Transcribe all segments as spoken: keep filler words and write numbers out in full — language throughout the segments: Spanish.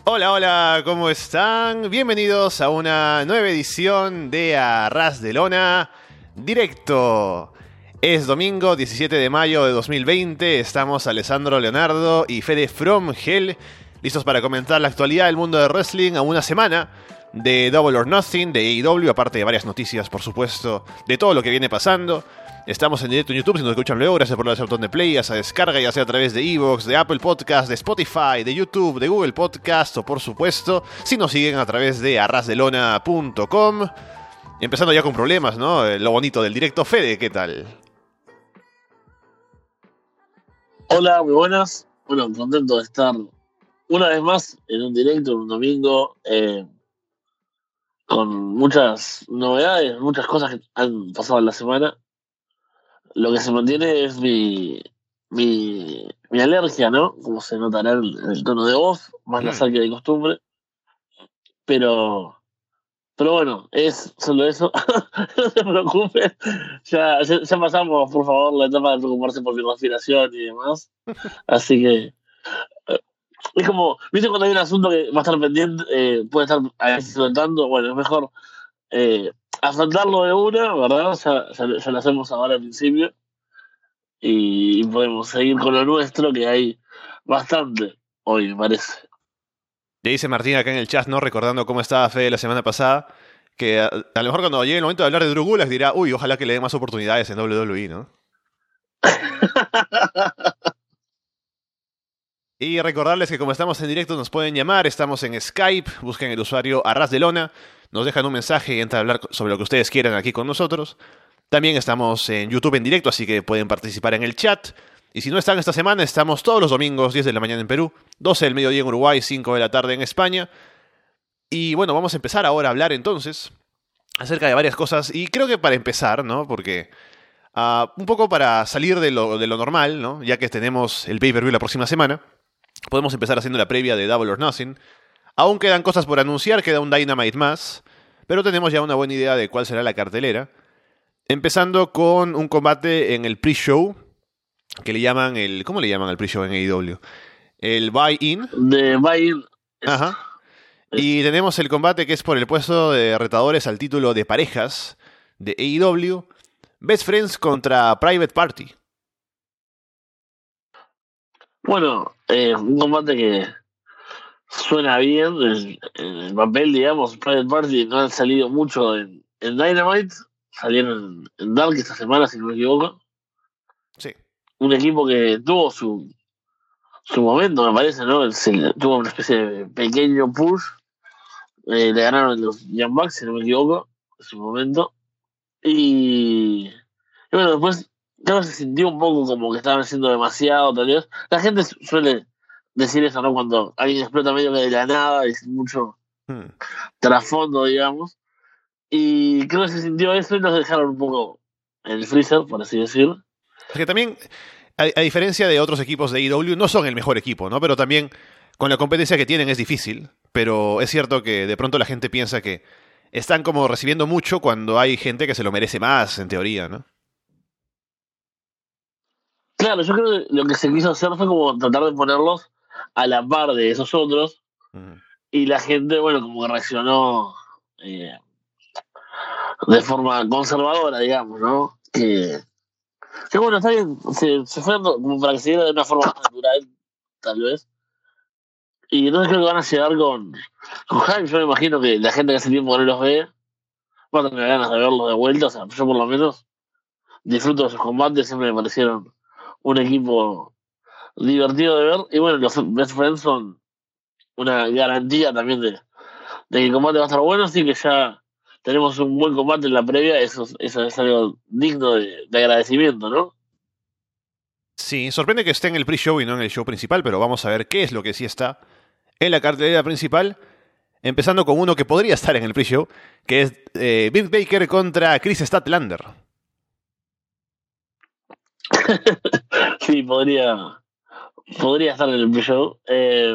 Hola, hola, ¿cómo están? Bienvenidos a una nueva edición de A Ras de Lona Directo. Es domingo diecisiete de mayo de dos mil veinte, estamos Alessandro Leonardo y Fede From Hell, listos para comentar la actualidad del mundo de wrestling a una semana de Double or Nothing, de A E W, aparte de varias noticias, por supuesto, de todo lo que viene pasando. Estamos en directo en YouTube, si nos escuchan luego, gracias por darle ese botón de play, esa descarga, ya sea a través de iVoox, de Apple Podcast, de Spotify, de YouTube, de Google Podcast, o por supuesto, si nos siguen a través de arrasdelona punto com. Empezando ya con problemas, ¿no? Lo bonito del directo. Fede, ¿qué tal? Hola, muy buenas. Bueno, contento de estar una vez más en un directo, en un domingo, eh, con muchas novedades, muchas cosas que han pasado en la semana. Lo que se mantiene es mi, mi, mi alergia, ¿no? Como se notará en el, el tono de voz, más Mm. nasal que de costumbre. Pero, pero bueno, es solo eso. No se preocupen. Ya, ya, ya pasamos, por favor, la etapa de preocuparse por mi respiración y demás. Así que eh, es como, ¿viste cuando hay un asunto que va a estar pendiente, eh, puede estar a veces flotando? Bueno, es mejor eh, afrontarlo de una, ¿verdad? Ya, ya, ya lo hacemos ahora al principio. Y podemos seguir con lo nuestro, que hay bastante hoy, me parece. Le dice Martín acá en el chat, ¿no? Recordando cómo estaba Fede la semana pasada, que a, a lo mejor cuando llegue el momento de hablar de Drew Gulak dirá, uy, ojalá que le den más oportunidades en doble u doble u E, ¿no? Y recordarles que como estamos en directo nos pueden llamar, estamos en Skype, busquen el usuario Arras de Lona, nos dejan un mensaje y entran a hablar sobre lo que ustedes quieran aquí con nosotros. También estamos en YouTube en directo, así que pueden participar en el chat. Y si no están esta semana, estamos todos los domingos, diez de la mañana en Perú, doce del mediodía en Uruguay, cinco de la tarde en España. Y bueno, vamos a empezar ahora a hablar entonces acerca de varias cosas. Y creo que para empezar, ¿no? Porque uh, un poco para salir de lo, de lo normal, ¿no? Ya que tenemos el pay-per-view la próxima semana, podemos empezar haciendo la previa de Double or Nothing. Aún quedan cosas por anunciar, queda un Dynamite más, pero tenemos ya una buena idea de cuál será la cartelera. Empezando con un combate en el pre-show, que le llaman el... ¿Cómo le llaman al pre-show en A E W? El buy-in. De Buy-in. Ajá. Y tenemos el combate que es por el puesto de retadores al título de parejas de A E W. Best Friends contra Private Party. Bueno, eh, un combate que suena bien en, en el papel, digamos. Private Party no han salido mucho en, en Dynamite. Salieron en, en Dark esta semana, si no me equivoco. Sí. Un equipo que tuvo su, su momento, me parece, ¿no? Se, tuvo una especie de pequeño push. Eh, le ganaron los Young Bucks, si no me equivoco, en su momento. Y, y bueno, después creo que se sintió un poco como que estaban haciendo demasiado, tal vez. La gente suele decir eso, ¿no? Cuando alguien explota medio que de la nada y sin mucho Hmm. trasfondo, digamos. Y creo que se sintió eso y nos dejaron un poco en el freezer, por así decirlo. Porque también, a, a diferencia de otros equipos de A E W, no son el mejor equipo, ¿no? Pero también, con la competencia que tienen es difícil. Pero es cierto que de pronto la gente piensa que están como recibiendo mucho cuando hay gente que se lo merece más, en teoría, ¿no? Claro, yo creo que lo que se quiso hacer fue como tratar de ponerlos a la par de esos otros. Mm. Y la gente, bueno, como que reaccionó eh, de forma conservadora, digamos, ¿no? Que, que bueno, está bien, se, se fue como para que se diera de una forma más natural, tal vez. Y entonces creo que van a llegar con, con hype. Yo me imagino que la gente que hace tiempo que no los ve va a tener ganas de verlos de vuelta. O sea, yo por lo menos disfruto de sus combates, siempre me parecieron un equipo divertido de ver. Y bueno, los Best Friends son una garantía también de, de que el combate va a estar bueno, así que ya tenemos un buen combate en la previa. Eso, eso es algo digno de, de agradecimiento, ¿no? Sí, sorprende que esté en el pre-show y no en el show principal, pero vamos a ver qué es lo que sí está en la cartelera principal. Empezando con uno que podría estar en el pre-show, que es eh, Britt Baker contra Chris Statlander. Sí, podría, podría estar en el pre-show. Eh,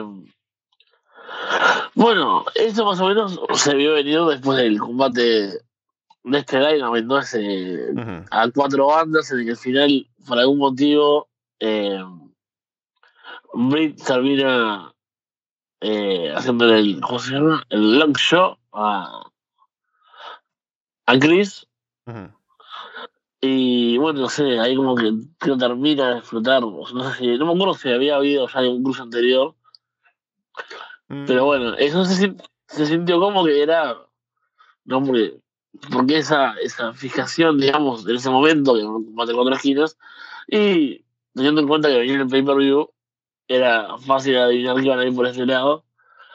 bueno, eso más o menos se vio venido después del combate de este Dynamite, ¿no? Ese, Uh-huh. a cuatro bandas, en el que al final, por algún motivo, eh, Britt termina eh, haciendo el, ¿cómo se llama? El long show a, a Chris. Ujú. Y bueno, no sé, ahí como que creo que termina de explotar. No sé si, no me acuerdo si había habido ya un cruce anterior. Pero Mm, bueno, eso se, sin- se sintió como que era, no, porque, porque esa, esa fijación, digamos, en ese momento, que mate cuatro esquinas, y teniendo en cuenta que venía en el pay-per-view, era fácil adivinar que iban a ir por ese lado.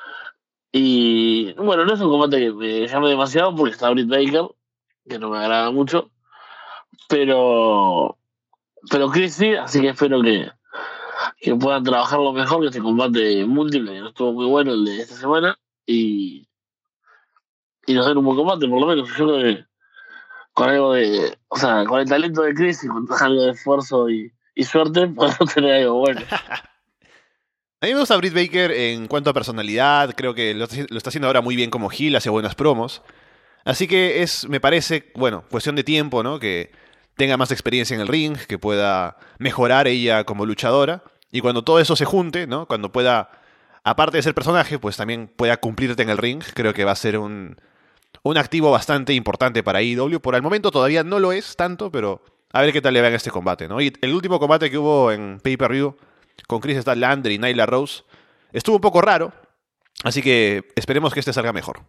Y bueno, no es un combate que me llame demasiado porque está Britt Baker, que no me agrada mucho, pero, pero Chris sí, así que espero que, que puedan trabajarlo mejor, que este combate múltiple, que no estuvo muy bueno el de esta semana, y, y nos den un buen combate, por lo menos. Yo creo que con algo de, o sea, con el talento de Chris y con algo de esfuerzo y, y suerte, podemos tener algo bueno. A mí me gusta Britt Baker en cuanto a personalidad, creo que lo, está lo está haciendo ahora muy bien como heel, hace buenas promos. Así que es, me parece, bueno, cuestión de tiempo, ¿no? Que tenga más experiencia en el ring, que pueda mejorar ella como luchadora. Y cuando todo eso se junte, ¿no? Cuando pueda, aparte de ser personaje, pues también pueda cumplirte en el ring, creo que va a ser un, un activo bastante importante para I W. Por el momento todavía no lo es tanto, pero a ver qué tal le va en este combate, ¿no? Y el último combate que hubo en Pay-Per-View con Chris Statlander y Nyla Rose estuvo un poco raro, así que esperemos que este salga mejor.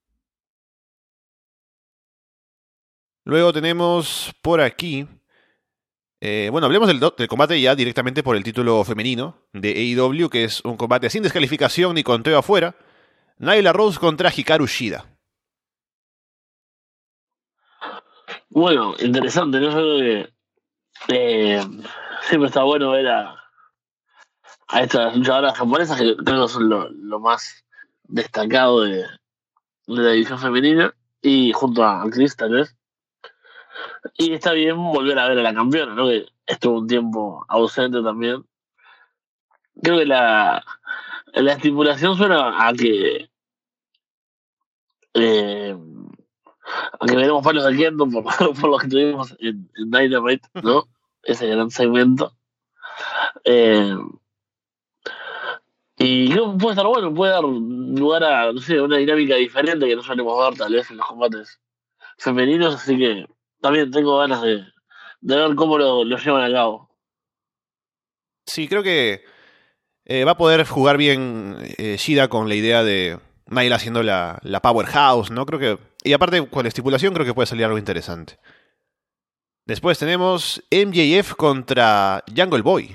Luego tenemos por aquí, eh, bueno, hablemos del, do- del combate ya directamente por el título femenino de A E W, que es un combate sin descalificación ni conteo afuera. Nyla Rose contra Hikaru Shida. Bueno, interesante, ¿no? Yo creo que eh, siempre está bueno ver a, a estas luchadoras japonesas que creo que son lo, lo más destacado de, de la división femenina y junto a Chris tal vez. Y está bien volver a ver a la campeona, ¿no? Que estuvo un tiempo ausente también. Creo que la, la estipulación suena a que eh, a que veremos palos de Kendo por, por lo que tuvimos en, en Dynamite, ¿no? Ese gran segmento. Eh, y creo que puede estar bueno, puede dar lugar a, no sé, una dinámica diferente que no solemos ver tal vez en los combates femeninos, así que también tengo ganas de, de ver cómo lo, lo llevan a cabo. Sí, creo que eh, va a poder jugar bien eh, Shida con la idea de Nyla haciendo la, la powerhouse, ¿no? Creo que... Y aparte, con la estipulación creo que puede salir algo interesante. Después tenemos M J F contra Jungle Boy.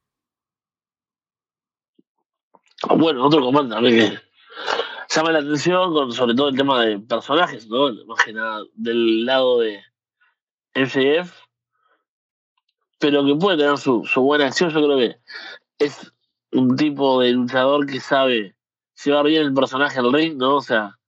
Bueno, otro combate también que llama la atención, con, sobre todo el tema de personajes, ¿no? Más que nada del lado de M J F, pero que puede tener su, su buena acción. Yo creo que es un tipo de luchador que sabe llevar bien el personaje al ring, ¿no? O sea,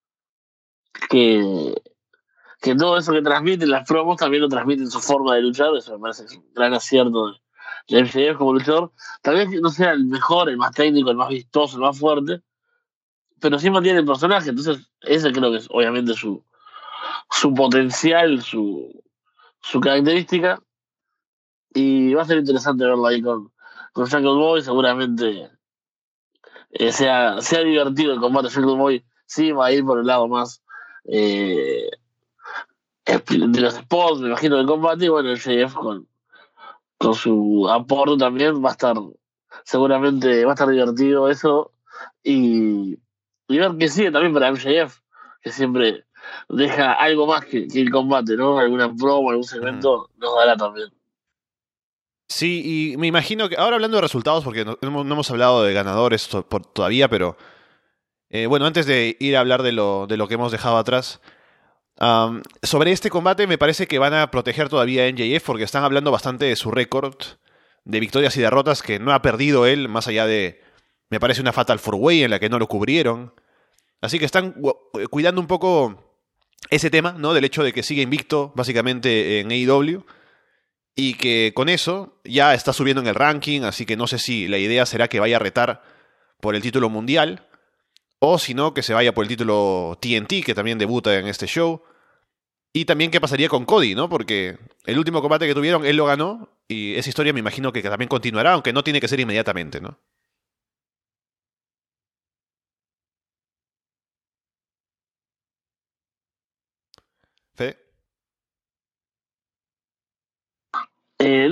que, que todo eso que transmite en las promos también lo transmite en su forma de luchar. Eso me parece que es un gran acierto de, de M J F como luchador. Tal vez no sea el mejor, el más técnico, el más vistoso, el más fuerte, pero sí mantiene el personaje. Entonces, ese creo que es obviamente su, su potencial, su, su característica. Y va a ser interesante verlo ahí con, con Jungle Boy. Seguramente eh, sea, sea divertido el combate. Jungle Boy sí va a ir por el lado más eh, de los spots, me imagino, del combate. Y bueno, el J F con, con su aporte también va a estar, seguramente va a estar divertido eso. Y, y ver que sigue también para M J F, que siempre deja algo más que, que el combate, ¿no? Alguna promo, algún Ujú. segmento nos dará también. Sí, y me imagino que... Ahora hablando de resultados, porque no, no hemos no hemos hablado de ganadores to- por- todavía, pero... eh, bueno, antes de ir a hablar de lo, de lo que hemos dejado atrás, am, sobre este combate me parece que van a proteger todavía a M J F porque están hablando bastante de su récord de victorias y derrotas que no ha perdido él, más allá de... Me parece una Fatal four Way en la que no lo cubrieron. Así que están gu- cuidando un poco ese tema, ¿no? Del hecho de que sigue invicto, básicamente, en A E W. Y que con eso ya está subiendo en el ranking, así que no sé si la idea será que vaya a retar por el título mundial, o si no, que se vaya por el título T N T, que también debuta en este show. Y también qué pasaría con Cody, ¿no? Porque el último combate que tuvieron, él lo ganó, y esa historia me imagino que también continuará, aunque no tiene que ser inmediatamente, ¿no?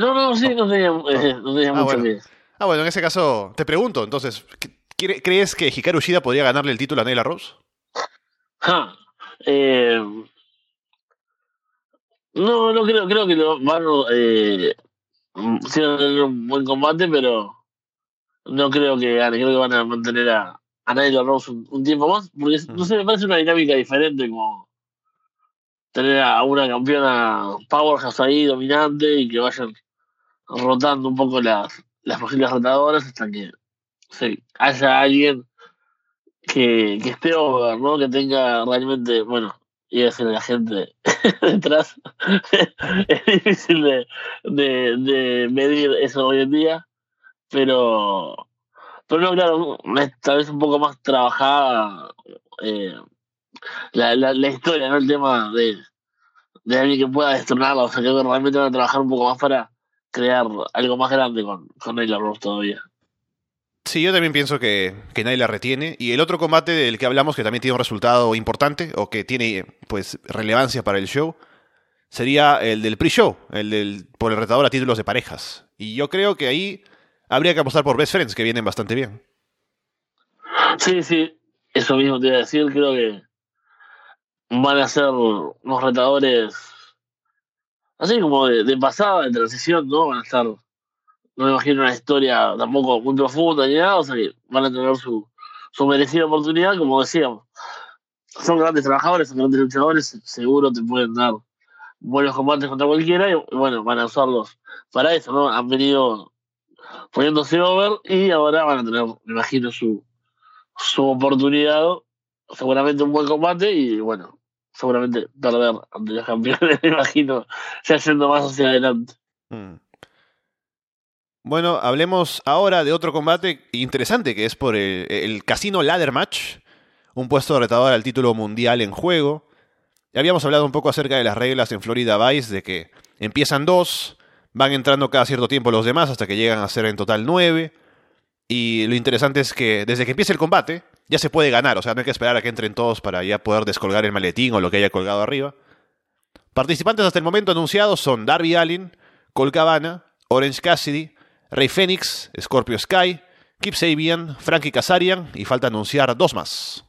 no, no, sí, no tenía, eh, no tenía Ah, mucho bueno. que... Ah, bueno, en ese caso, te pregunto, entonces, ¿cre- ¿crees que Hikaru Shida podría ganarle el título a Nyla Rose? Ja, eh, no, no creo, creo que lo van eh, sí van a tener un buen combate, pero no creo que gane, creo que van a mantener a, a Nyla Rose un, un tiempo más, porque no Ujú. sé, me parece una dinámica diferente como tener a una campeona powerhouse ahí dominante y que vayan rotando un poco las, las posibles retadoras hasta que se haya alguien que, que esté over, ¿no? Que tenga realmente, bueno, y decir la gente detrás. Es difícil de, de, de medir eso hoy en día, pero, pero no, claro, es tal vez un poco más trabajada eh, la, la, la historia, ¿no? El tema de, de alguien que pueda destronarla, o sea, creo que realmente van a trabajar un poco más para crear algo más grande con, con Nyla Rose todavía. Sí, yo también pienso que, que Nyla retiene. Y el otro combate del que hablamos, que también tiene un resultado importante, o que tiene pues relevancia para el show, sería el del pre-show, el del por el retador a títulos de parejas. Y yo creo que ahí habría que apostar por Best Friends, que vienen bastante bien. Sí, sí, eso mismo te iba a decir, creo que van a ser unos retadores así como de, de pasada, de transición, ¿no? Van a estar, no me imagino una historia tampoco muy profunda ni nada, o sea que van a tener su, su merecida oportunidad, como decíamos. Son grandes trabajadores, son grandes luchadores, seguro te pueden dar buenos combates contra cualquiera y bueno, van a usarlos para eso, ¿no? Han venido poniéndose over y ahora van a tener, me imagino, su, su oportunidad, seguramente un buen combate y bueno, seguramente perder ante los campeones, me imagino, ya yendo más hacia adelante. Mm. Bueno, hablemos ahora de otro combate interesante, que es por el, el Casino Ladder Match, un puesto de retador al título mundial en juego. Ya habíamos hablado un poco acerca de las reglas en Florida Vice, de que empiezan dos, van entrando cada cierto tiempo los demás hasta que llegan a ser en total nueve. Y lo interesante es que desde que empieza el combate ya se puede ganar, o sea, no hay que esperar a que entren todos para ya poder descolgar el maletín o lo que haya colgado arriba. Participantes hasta el momento anunciados son Darby Allin, Colt Cabana, Orange Cassidy, Rey Fénix, Scorpio Sky, Kip Sabian, Frankie Kazarian y falta anunciar dos más.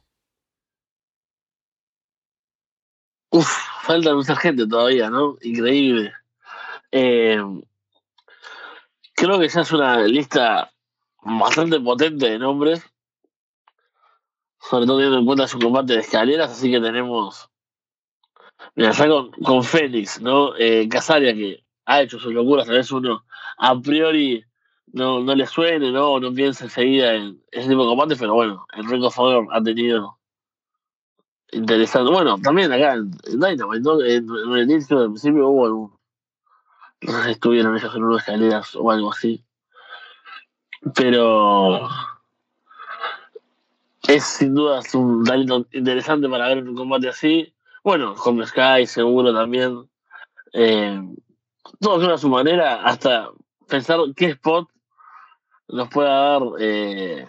Uf, falta mucha gente todavía, ¿no? Increíble. Eh, creo que ya es una lista bastante potente de nombres, sobre todo teniendo en cuenta su combate de escaleras, así que tenemos, mira, ya con, con Fénix, ¿no? Eh, Casaria, que ha hecho sus locuras, tal vez uno a priori no, no le suene, ¿no? O no piensa enseguida en ese tipo de combate, pero bueno, el Ring of Honor ha tenido interesante. Bueno, también acá en, en Dynamite, ¿no? En, en el inicio del principio hubo algún, no sé si estuvieron ellos en unas escaleras o algo así, pero es sin duda es un talento interesante para ver un combate así. Bueno, con Sky seguro también. Eh, todos a su manera, hasta pensar qué spot nos pueda dar eh,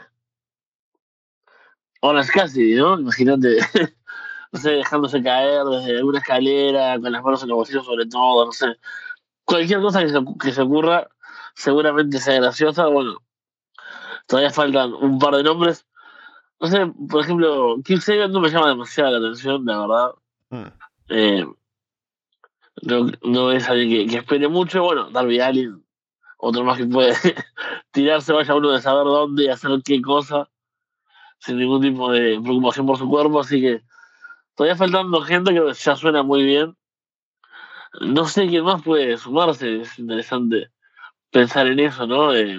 Orange Cassidy, ¿no? Imagínate, no sé, dejándose caer desde una escalera, con las manos en los bolsillos sobre todo, no sé. Cualquier cosa que se, que se ocurra seguramente sea graciosa. Bueno, todavía faltan un par de nombres. No sé, por ejemplo, Keith Saban no me llama demasiado la atención, la verdad. Mm. Eh, no, no es alguien que, que espere mucho. Bueno, Darby Allin, otro más que puede tirarse, vaya uno de saber dónde y hacer qué cosa, sin ningún tipo de preocupación por su cuerpo. Así que todavía faltando gente que ya suena muy bien. No sé quién más puede sumarse, es interesante pensar en eso, ¿no? Eh,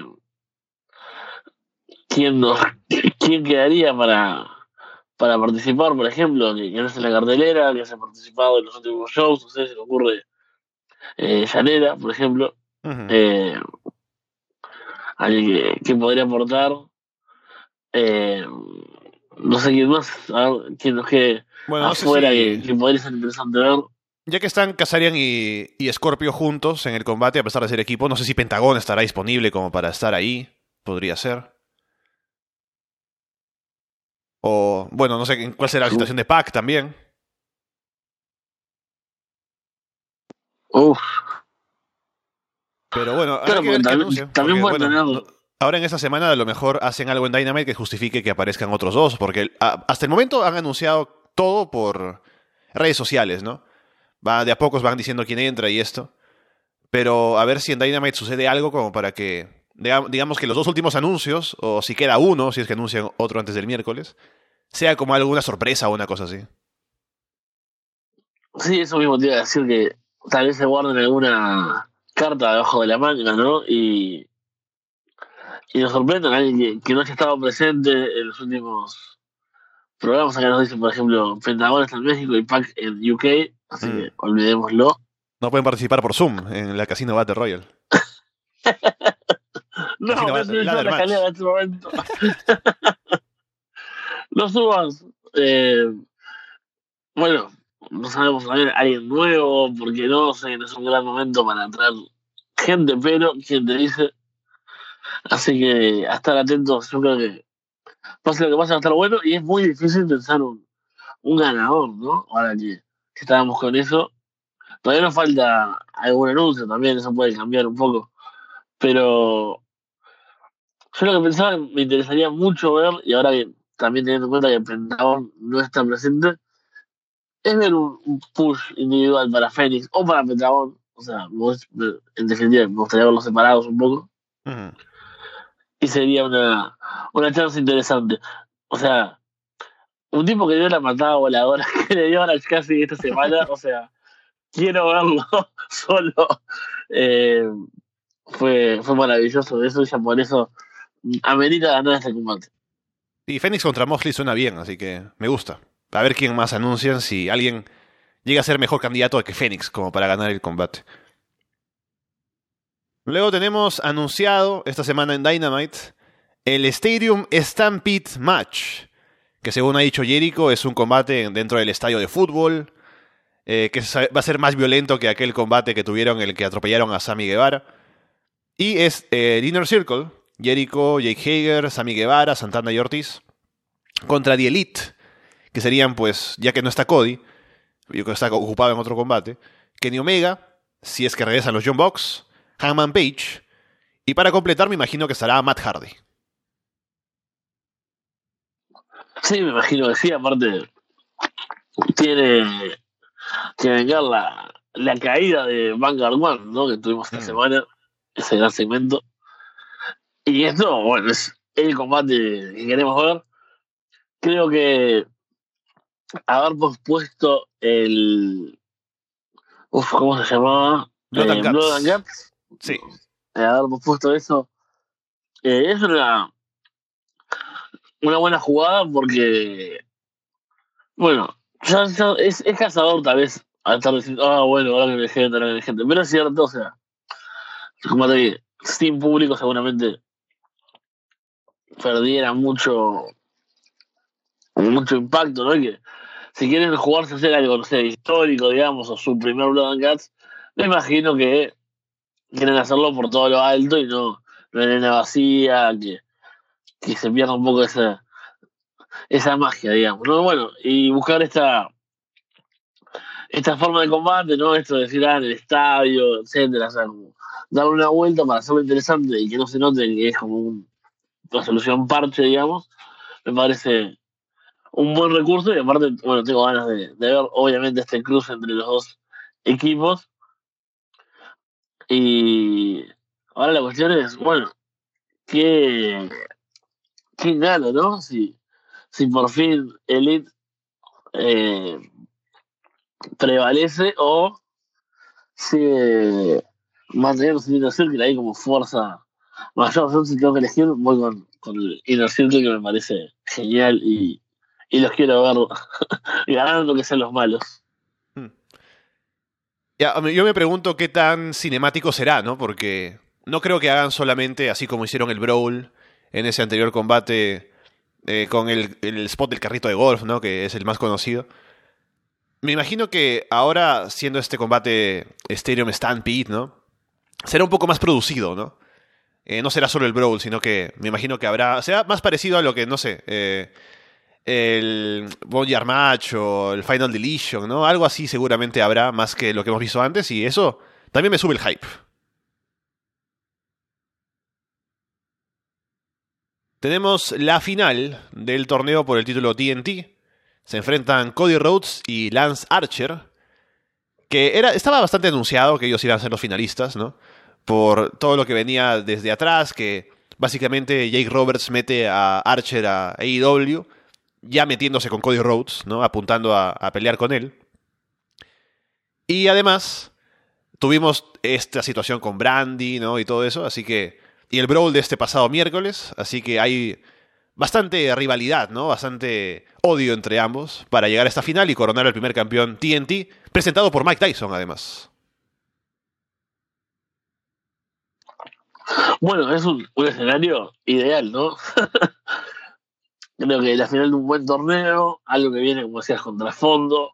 ¿quién, nos, ¿Quién quedaría para, para participar, por ejemplo? Que, que no es en la cartelera, que haya participado en los últimos shows, no sé, se me ocurre eh, Llanera, por ejemplo. Ujú. Eh, alguien que, que podría aportar. Eh, no sé quién más, a ver, quién nos quede Bueno, no sé afuera si que, que podría ser interesante ver. ya que están Kazarian y, y Scorpio juntos en el combate, a pesar de ser equipo, no sé si Pentagón estará disponible como para estar ahí. Podría ser. O, bueno, no sé en cuál será la situación de Pac también. Uf, Pero bueno, habrá Claro, que porque ver qué también, anuncian. también Porque, pueden bueno, tener. no- ahora en esta semana a lo mejor hacen algo en Dynamite que justifique que aparezcan otros dos. Porque a- hasta el momento han anunciado todo por redes sociales, ¿no? Va, de a pocos van diciendo quién entra y esto. Pero a ver si en Dynamite sucede algo como para que, diga- digamos que los dos últimos anuncios, o si queda uno, si es que anuncian otro antes del miércoles, sea como alguna sorpresa o una cosa así. Sí, eso mismo te iba a decir que tal vez se guarden alguna carta debajo de la manga, ¿no? Y, y nos sorprendan a alguien que, que no haya estado presente en los últimos programas. Acá nos dicen, por ejemplo, Pentagon está en México y Pac en U K, así Mm. que olvidémoslo. No pueden participar por Zoom en la Casino Battle Royale. No, Casino me Battle estoy echando Ladder la Match. escalera en este momento. No subas. Eh, bueno, no sabemos a ver alguien nuevo, porque no sé, no es un gran momento para traer gente, pero quien te dice. Así que a estar atentos, yo creo que pase lo que pase va a estar bueno y es muy difícil pensar un, un ganador, ¿no? Ahora que, que estábamos con eso, todavía nos falta algún anuncio también, eso puede cambiar un poco, pero yo lo que pensaba que me interesaría mucho ver, y ahora que también teniendo en cuenta que Pentagon no está presente, es ver un, un push individual para Fénix o para Pentagon, o sea, me gust- me- en definitiva me gustaría verlos separados un poco, Ujú. y sería una, una chance interesante. O sea, un tipo que dio la patada voladora que le dio a la casi esta semana, o sea, quiero verlo solo. Eh, fue, fue maravilloso eso, y ya por eso amerita ganar este combate. Y Fénix contra Moxley suena bien, así que me gusta. A ver quién más anuncian, si alguien llega a ser mejor candidato que Fénix como para ganar el combate. Luego tenemos anunciado esta semana en Dynamite el Stadium Stampede Match, que según ha dicho Jericho es un combate dentro del estadio de fútbol, eh, que va a ser más violento que aquel combate que tuvieron en el que atropellaron a Sammy Guevara. Y es eh, el Inner Circle, Jericho, Jake Hager, Sammy Guevara, Santana y Ortiz, contra The Elite, que serían pues, ya que no está Cody, yo creo que está ocupado en otro combate, Kenny Omega, si es que regresan los John Box, Hangman Page, y para completar me imagino que estará Matt Hardy. Sí, me imagino que sí, aparte tiene que vengar la, la caída de Vanguard One, ¿no? Que tuvimos esta Mm. semana, ese gran segmento. Y esto, bueno, es el combate que queremos ver. Creo que haber pospuesto el. Uf, ¿cómo se llamaba? Blood and Eh, Blood and Guts. Guts. Sí. Eh, haber pospuesto eso. Eh, es una, una buena jugada porque, bueno, ya, ya es, es cazador tal vez al estar diciendo, ah, bueno, ahora que viene gente, ahora que viene gente. Pero es cierto, o sea, como te dije, sin público seguramente perdiera mucho, mucho impacto, ¿no? Y que si quieren jugarse a hacer algo, no sé, histórico, digamos, o su primer Blood and Guts, me imagino que quieren hacerlo por todo lo alto y no, no en arena vacía, que, que se pierda un poco esa, esa magia, digamos, ¿no? Bueno, y buscar esta, esta forma de combate, ¿no? Esto de decir, ah, en el estadio, etcétera, o sea, como darle una vuelta para hacerlo interesante y que no se note que es como un- una solución parche, digamos, me parece un buen recurso y aparte, bueno, tengo ganas de, de ver obviamente este cruce entre los dos equipos y ahora la cuestión es, bueno, ¿qué, quién gana, no? Si, si por fin Elite eh, prevalece o sigue manteniendo su Inner Circle ahí como fuerza mayor. Yo si tengo que elegir, voy con, con el Inner Circle que me parece genial y, y los quiero ver ganando que sean los malos. Mm. Ya, a mí- yo me pregunto qué tan cinemático será, ¿no? Porque no creo que hagan solamente, así como hicieron el Brawl en ese anterior combate eh, con el, el spot del carrito de golf, ¿no? Que es el más conocido. Me imagino que ahora, siendo este combate Stadium Stampede, ¿no? Será un poco más producido, ¿no? Eh, no será solo el Brawl, sino que me imagino que habrá... Será más parecido a lo que, no sé, eh, el Boneyard Match o el Final Deletion, ¿no? Algo así seguramente habrá más que lo que hemos visto antes y eso también me sube el hype. Tenemos la final del torneo por el título T N T. Se enfrentan Cody Rhodes y Lance Archer, que era, estaba bastante anunciado que ellos iban a ser los finalistas, ¿no? Por todo lo que venía desde atrás, que básicamente Jake Roberts mete a Archer a A E W, ya metiéndose con Cody Rhodes, ¿no? Apuntando a, a pelear con él. Y además tuvimos esta situación con Brandi, ¿no? Y todo eso, así que... Y el brawl de este pasado miércoles, así que hay bastante rivalidad, ¿no? Bastante odio entre ambos para llegar a esta final y coronar al primer campeón T N T, presentado por Mike Tyson, además. Bueno, es un, un escenario ideal, ¿no? Creo que la final de un buen torneo, algo que viene, como decías, con trasfondo,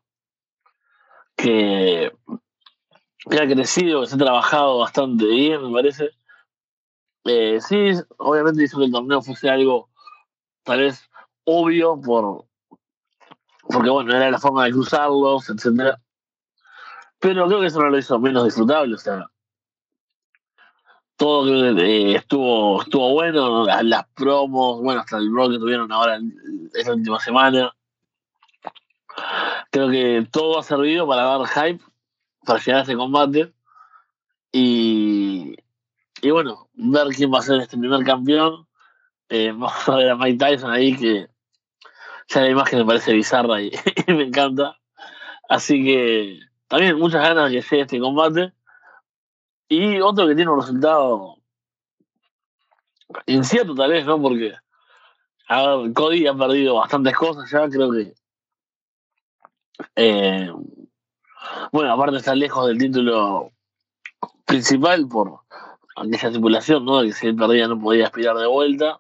que, que ha crecido, que se ha trabajado bastante bien, me parece. Eh, sí, obviamente hizo que el torneo fuese algo tal vez obvio por porque bueno, era la forma de cruzarlos, etcétera. Pero creo que eso no lo hizo menos disfrutable, o sea, todo eh, estuvo estuvo bueno, las, las promos, bueno, hasta el blog que tuvieron ahora esta última semana. Creo que todo ha servido para dar hype, para llegar a ese combate y, y bueno, ver quién va a ser este primer campeón. Eh, vamos a ver a Mike Tyson ahí, que ya la imagen me parece bizarra y, y me encanta. Así que también muchas ganas de que llegue este combate. Y otro que tiene un resultado incierto tal vez, ¿no? Porque, a ver, Cody ha perdido bastantes cosas ya, creo que... Eh, bueno, aparte está lejos del título principal por aquella estipulación, ¿no? De que si él perdía no podía aspirar de vuelta.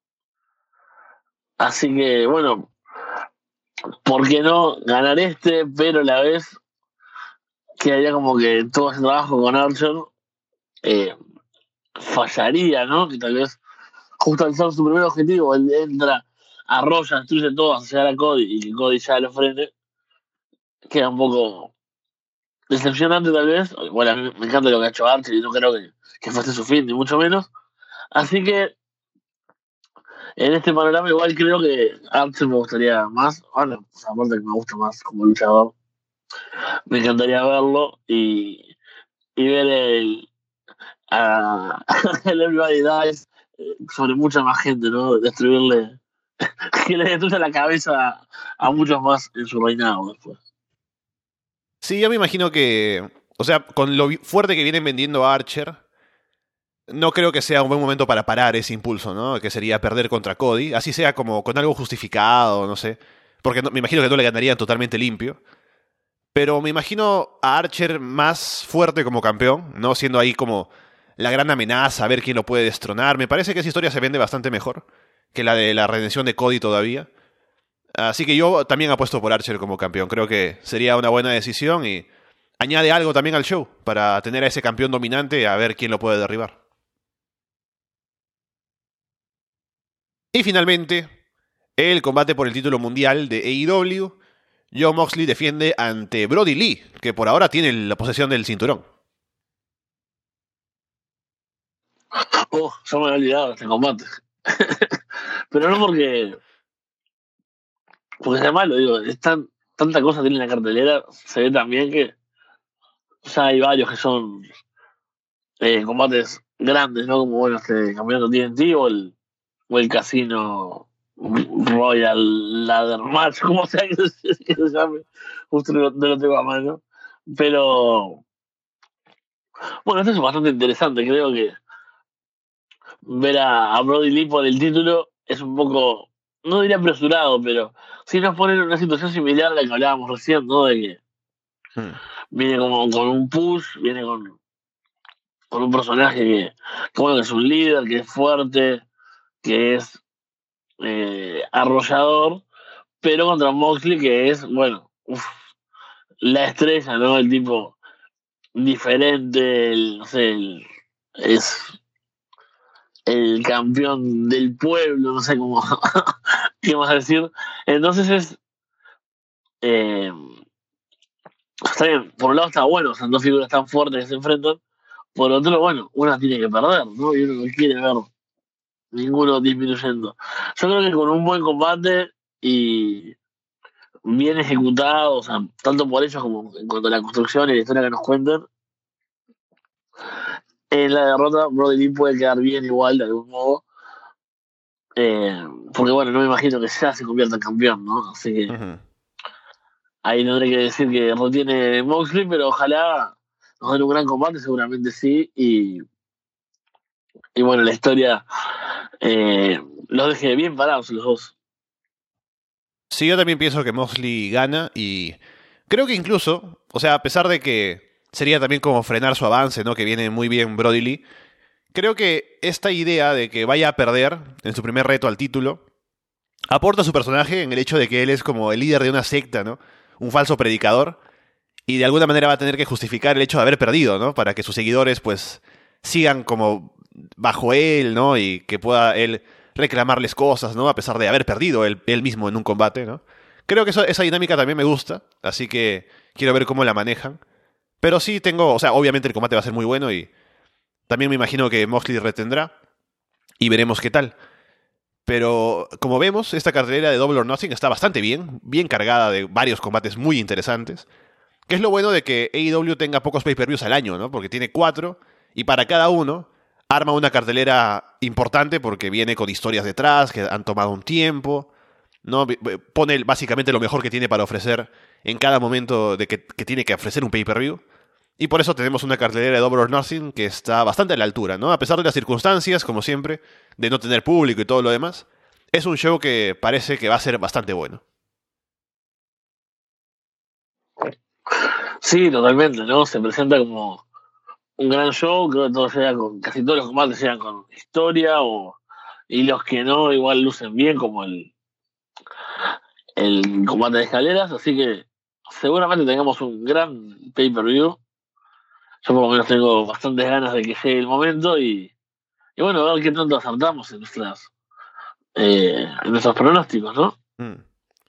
Así que, bueno, ¿por qué no ganar este? Pero a la vez quedaría como que todo ese trabajo con Archer eh, fallaría, ¿no? Que tal vez justo al ser su primer objetivo, él entra, arrolla, destruye todo hasta llegar a Cody y que Cody ya lo frene, queda un poco decepcionante tal vez. Bueno, a mí me encanta lo que ha hecho Archer y no creo que, que fuese su fin, ni mucho menos. Así que en este panorama igual creo que Archer me gustaría más. Bueno, pues aparte que me gusta más como luchador, me encantaría verlo y, y ver el, a, el Everybody Dies eh, sobre mucha más gente, ¿no? Destruirle, que le destruya la cabeza a muchos más en su reinado después. Sí, yo me imagino que... O sea, con lo fuerte que vienen vendiendo a Archer, no creo que sea un buen momento para parar ese impulso, ¿no? Que sería perder contra Cody. Así sea como con algo justificado, no sé. Porque no, me imagino que no le ganarían totalmente limpio. Pero me imagino a Archer más fuerte como campeón, ¿no? Siendo ahí como la gran amenaza, a ver quién lo puede destronar. Me parece que esa historia se vende bastante mejor que la de la redención de Cody todavía. Así que yo también apuesto por Archer como campeón. Creo que sería una buena decisión y añade algo también al show para tener a ese campeón dominante a ver quién lo puede derribar. Y finalmente, el combate por el título mundial de A E W. Jon Moxley defiende ante Brody Lee, que por ahora tiene la posesión del cinturón. Oh, yo me había olvidado de este combate. Pero no porque porque sea malo, digo, es tan, tanta cosa tiene en la cartelera, se ve también que ya hay varios que son eh, combates grandes, ¿no? Como bueno, este campeonato T N T o el, o el casino Royal Ladder Match, como sea que se, que se llame, justo no, no lo tengo a mano. Pero bueno, esto es bastante interesante, creo que ver a, a Brody Lee por el título es un poco, no diría apresurado, pero sí nos pone en una situación similar a la que hablábamos recién, ¿no? De que Hmm. viene como con un push, viene con, con un personaje que, que, bueno, que es un líder, que es fuerte, que es eh, arrollador, pero contra Moxley que es, bueno, uf, la estrella, ¿no? El tipo diferente, el, no sé, el, es el campeón del pueblo, no sé cómo, qué más decir. Entonces es, eh, está bien, por un lado está bueno, son dos figuras tan fuertes que se enfrentan, por otro, bueno, una tiene que perder, ¿no? Y uno no quiere ver ninguno disminuyendo. Yo creo que con un buen combate y bien ejecutado, o sea, tanto por ellos como en cuanto a la construcción y la historia que nos cuentan, en la derrota Brody Lee puede quedar bien igual de algún modo. Eh, porque bueno, no me imagino que ya se convierta en campeón, ¿no? Así que Ujú. ahí tendré que decir que retiene Moxley, pero ojalá nos den un gran combate, seguramente sí. Y, y bueno, la historia eh, los deje bien parados los dos. Sí, yo también pienso que Moxley gana y creo que incluso, o sea, a pesar de que sería también como frenar su avance, ¿no? Que viene muy bien Brody Lee, creo que esta idea de que vaya a perder en su primer reto al título aporta a su personaje en el hecho de que él es como el líder de una secta, ¿no? Un falso predicador y de alguna manera va a tener que justificar el hecho de haber perdido, ¿no? Para que sus seguidores pues sigan como bajo él, ¿no? Y que pueda él reclamarles cosas, ¿no? A pesar de haber perdido él, él mismo en un combate, ¿no? Creo que eso- esa dinámica también me gusta, así que quiero ver cómo la manejan. Pero sí tengo, o sea, obviamente el combate va a ser muy bueno y también me imagino que Moxley retendrá y veremos qué tal. Pero como vemos, esta cartelera de Double or Nothing está bastante bien, bien cargada de varios combates muy interesantes. Que es lo bueno de que A E W tenga pocos pay-per-views al año, ¿no? Porque tiene cuatro y para cada uno arma una cartelera importante porque viene con historias detrás que han tomado un tiempo, ¿no? Vi- vi- Pone básicamente lo mejor que tiene para ofrecer en cada momento de que, que tiene que ofrecer un pay-per-view. Y por eso tenemos una cartelera de Double or Nothing que está bastante a la altura, ¿no? A pesar de las circunstancias, como siempre, de no tener público y todo lo demás, es un show que parece que va a ser bastante bueno. Sí, totalmente, ¿no? Se presenta como un gran show, creo que todo sea con, casi todos los combates sean con historia o y los que no igual lucen bien como el, el combate de escaleras, así que seguramente tengamos un gran pay-per-view. Yo por lo menos tengo bastantes ganas de que llegue el momento y, y bueno, a ver qué tanto acertamos en nuestras eh, en nuestros pronósticos, ¿no? Mm.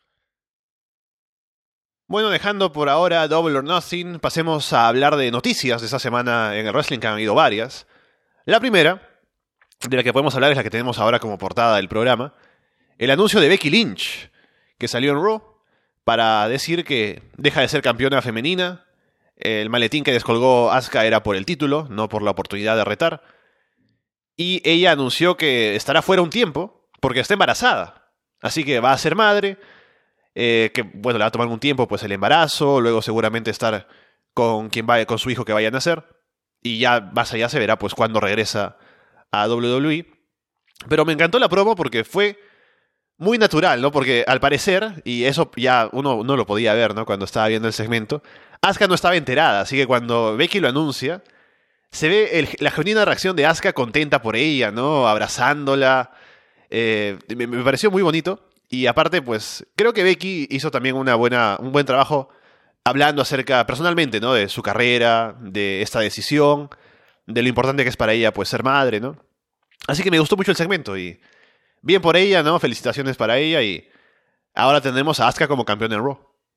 Bueno, dejando por ahora Double or Nothing, pasemos a hablar de noticias de esta semana en el wrestling, que han habido varias. La primera, de la que podemos hablar, es la que tenemos ahora como portada del programa. El anuncio de Becky Lynch, que salió en Raw para decir que deja de ser campeona femenina. El maletín que descolgó Asuka era por el título, no por la oportunidad de retar. Y ella anunció que estará fuera un tiempo porque está embarazada. Así que va a ser madre, eh, que bueno, le va a tomar un tiempo pues el embarazo, luego seguramente estar con quien vaya, con su hijo que vaya a nacer. Y ya más allá se verá pues cuando regresa a W W E. Pero me encantó la promo porque fue muy natural, ¿no? Porque al parecer, y eso ya uno no lo podía ver, ¿no? Cuando estaba viendo el segmento, Asuka no estaba enterada, así que cuando Becky lo anuncia, se ve el- la genuina reacción de Asuka contenta por ella, ¿no? Abrazándola. Eh, me, me pareció muy bonito. Y aparte, pues, creo que Becky hizo también una buena, un buen trabajo hablando acerca, personalmente, ¿no? De su carrera, de esta decisión, de lo importante que es para ella, pues, ser madre, ¿no? Así que me gustó mucho el segmento y bien por ella, ¿no? Felicitaciones para ella y ahora tendremos a Asuka como campeón en Raw.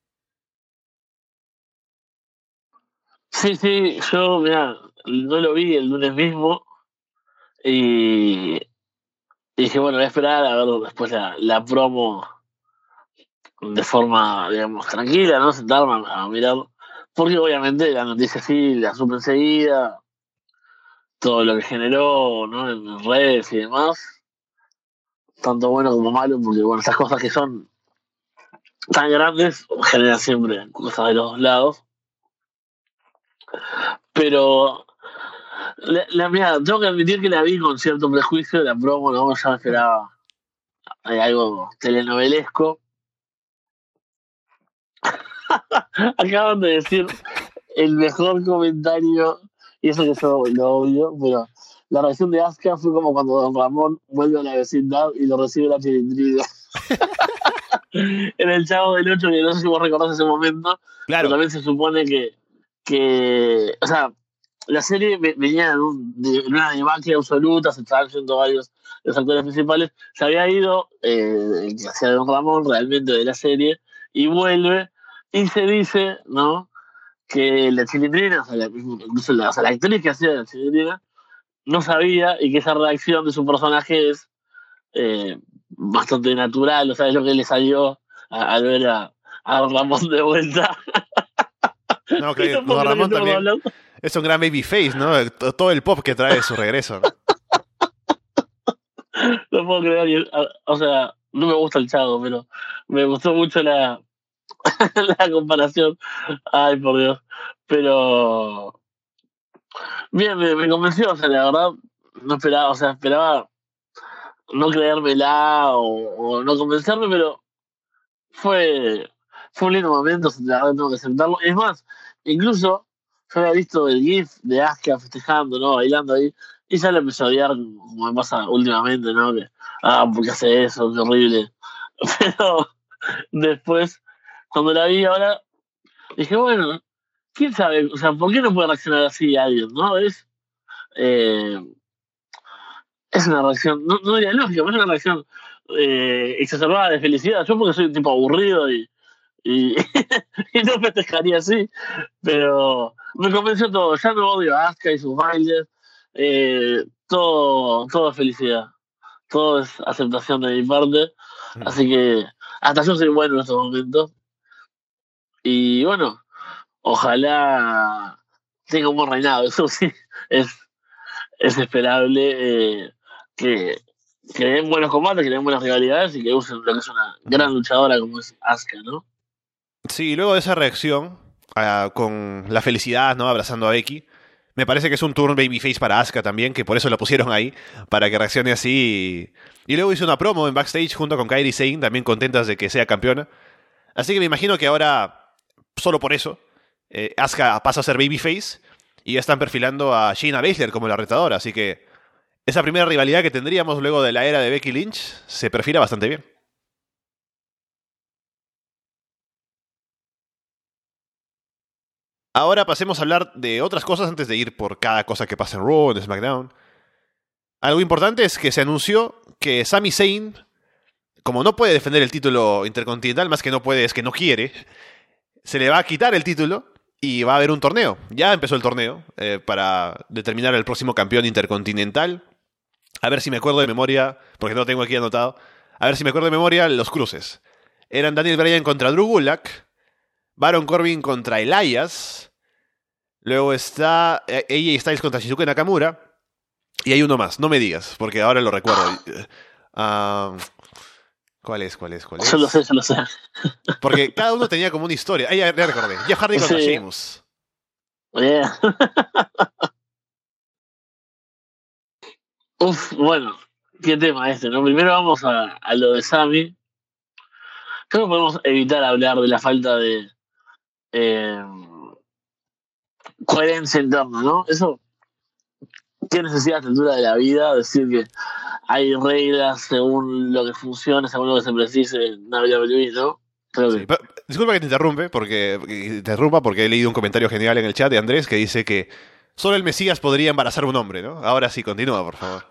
Sí, sí, yo, mira, no lo vi el lunes mismo y, y dije, bueno, voy a esperar a ver después la, la promo de forma, digamos, tranquila, ¿no? Sentarme a, a mirar, porque obviamente la noticia sí la supe enseguida, todo lo que generó, ¿no? En redes y demás, tanto bueno como malo, porque bueno, esas cosas que son tan grandes generan siempre cosas de los dos lados, pero la, la mía, tengo que admitir que la vi con cierto prejuicio de la promo, ¿no? Ya me esperaba eh, algo telenovelesco. Acaban de decir el mejor comentario, y eso que yo lo odio, pero la reacción de Asuka fue como cuando Don Ramón vuelve a la vecindad y lo recibe la chilindrina. En el Chavo del Ocho, que no sé si vos recordás ese momento, pero Claro. también se supone que, que o sea, la serie ve- venía en, un, de, en una debacle absoluta, se estaban yendo varios de los actores principales, se había ido eh, el que hacía Don Ramón realmente de la serie, y vuelve, y se dice, ¿no? Que la chilindrina, o sea, la, incluso la, o sea, la actriz que hacía la chilindrina, no sabía y que esa reacción de su personaje es eh, bastante natural, o sea, es lo que le salió a- al ver a, a Ramón de vuelta. No, Y claro, no puedo no, creer que Ramón estemos también hablando. es un gran babyface, ¿no? T- Todo el pop que trae de su regreso, ¿no? No puedo creer que, a- o sea, no me gusta el Chavo, pero me gustó mucho la, la comparación. Ay, por Dios. Pero bien, me, me convenció, o sea, la verdad, no esperaba, o sea, esperaba no creérmela o, o no convencerme, pero fue, fue un lindo momento, la verdad tengo que aceptarlo. Es más, incluso yo había visto el GIF de Asuka festejando, ¿no? Bailando ahí, y ya le empecé a odiar, como me pasa últimamente, ¿no? Que, ah, ¿por qué hace eso? Qué horrible. Pero después, cuando la vi ahora, dije, bueno, quién sabe, o sea, ¿por qué no puede reaccionar así alguien, no? Es, eh, es una reacción, no, no diría lógica, pero es una reacción eh, exacerbada de felicidad. Yo porque soy un tipo aburrido y, y, y no festejaría así, pero me convenció todo. Ya no odio a Asuka y sus bailes, eh, todo, todo es felicidad, todo es aceptación de mi parte, Mm. así que hasta yo soy bueno en estos momentos. Y bueno, ojalá tenga un buen reinado, eso sí, es, es esperable eh, que, que den buenos combates, que den buenas rivalidades y que usen lo que es una Ujú. gran luchadora como es Asuka, ¿no? Sí, luego de esa reacción, ah, con la felicidad, ¿no? Abrazando a Becky, me parece que es un turn babyface para Asuka también, que por eso la pusieron ahí, para que reaccione así. Y, y luego hizo una promo en backstage junto con Kairi Sane, también contentas de que sea campeona. Así que me imagino que ahora, solo por eso, eh, Asuka pasa a ser babyface y ya están perfilando a Shayna Baszler como la retadora. Así que esa primera rivalidad que tendríamos luego de la era de Becky Lynch se perfila bastante bien. Ahora pasemos a hablar de otras cosas antes de ir por cada cosa que pasa en Raw, en SmackDown. Algo importante es que se anunció que Sami Zayn, como no puede defender el título intercontinental, más que no puede es que no quiere, se le va a quitar el título y va a haber un torneo. Ya empezó el torneo eh, para determinar el próximo campeón intercontinental. A ver si me acuerdo de memoria, porque no lo tengo aquí anotado. A ver si me acuerdo de memoria los cruces. Eran Daniel Bryan contra Drew Gulak, Baron Corbin contra Elias, luego está eh, A J Styles contra Shinsuke Nakamura, y hay uno más, no me digas, porque ahora lo recuerdo. Ah, ¿cuál es? ¿Cuál es? ¿Cuál Yo lo sé, es? yo lo sé. Porque cada uno tenía como una historia. Ah, ya, ya recordé. Jeff Hardy contra Sí, Sheamus. bien. Uf, bueno, qué tema este, ¿no? Primero vamos a, a lo de Sammy. Creo que podemos evitar hablar de la falta de eh, coherencia interna, ¿no? Eso, qué necesidad a esta altura de la vida decir que hay reglas según lo que funcione, según lo que se precise en W W E, ¿no? Creo Sí, que. pero- disculpa que te interrumpe, porque, que te interrumpa porque he leído un comentario genial en el chat de Andrés que dice que solo el Mesías podría embarazar a un hombre, ¿no? Ahora sí, continúa, por favor.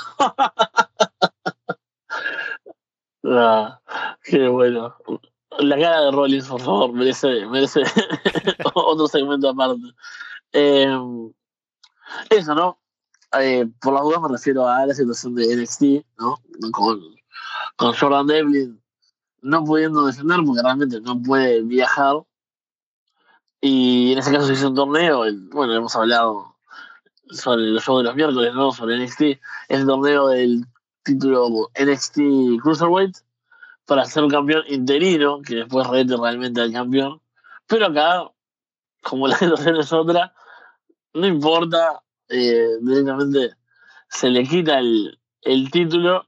Ah, qué bueno. La cara de Rollins, por favor, merece, merece otro segmento aparte. Eh, eso, ¿no? Eh, por las dudas me refiero a la situación de N X T, ¿no? Con, con Jordan Devlin no pudiendo defender porque realmente no puede viajar. Y en ese caso se hizo un torneo, el- bueno, hemos hablado sobre los shows de los miércoles, ¿no? Sobre N X T, es el torneo del título N X T Cruiserweight para ser un campeón interino, que después rete realmente al campeón. Pero acá, como la situación es otra, no importa, eh, directamente se le quita el, el título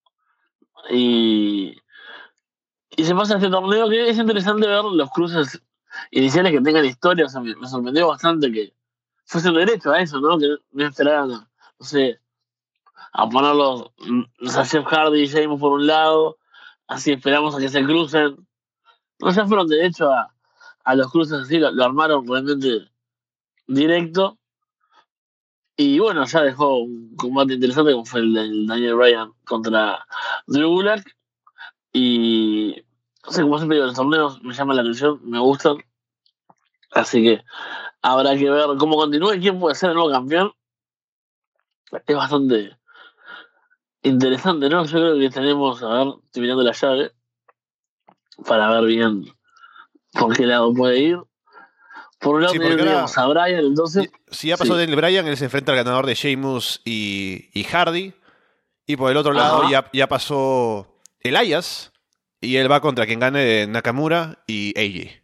y, y se pasa a este torneo que es interesante ver los cruces iniciales que tengan historia. O sea, me, me sorprendió bastante que fuese derecho a eso, ¿no? Que no esperaran a, no sé, a ponerlos mm, a Jeff Hardy y Sheamus por un lado, así esperamos a que se crucen. No, ya fueron derecho a, a los cruces así, lo, lo armaron realmente directo. Y bueno, ya dejó un combate interesante como fue el del Daniel Bryan contra Drew Gulak. Y no sé, como siempre digo, los torneos me llaman la atención, me gustan. Así que habrá que ver cómo continúa y quién puede ser el nuevo campeón. Es bastante interesante, ¿no? Yo creo que tenemos, a ver, estoy mirando la llave para ver bien por qué lado puede ir. Por un lado Sí, porque tendríamos ahora, a Brian, entonces. si ya pasó Sí. Daniel Bryan, él se enfrenta al ganador de Sheamus y, y Hardy. Y por el otro lado Ajá. ya, ya pasó Elias. Y él va contra quien gane Nakamura y A J.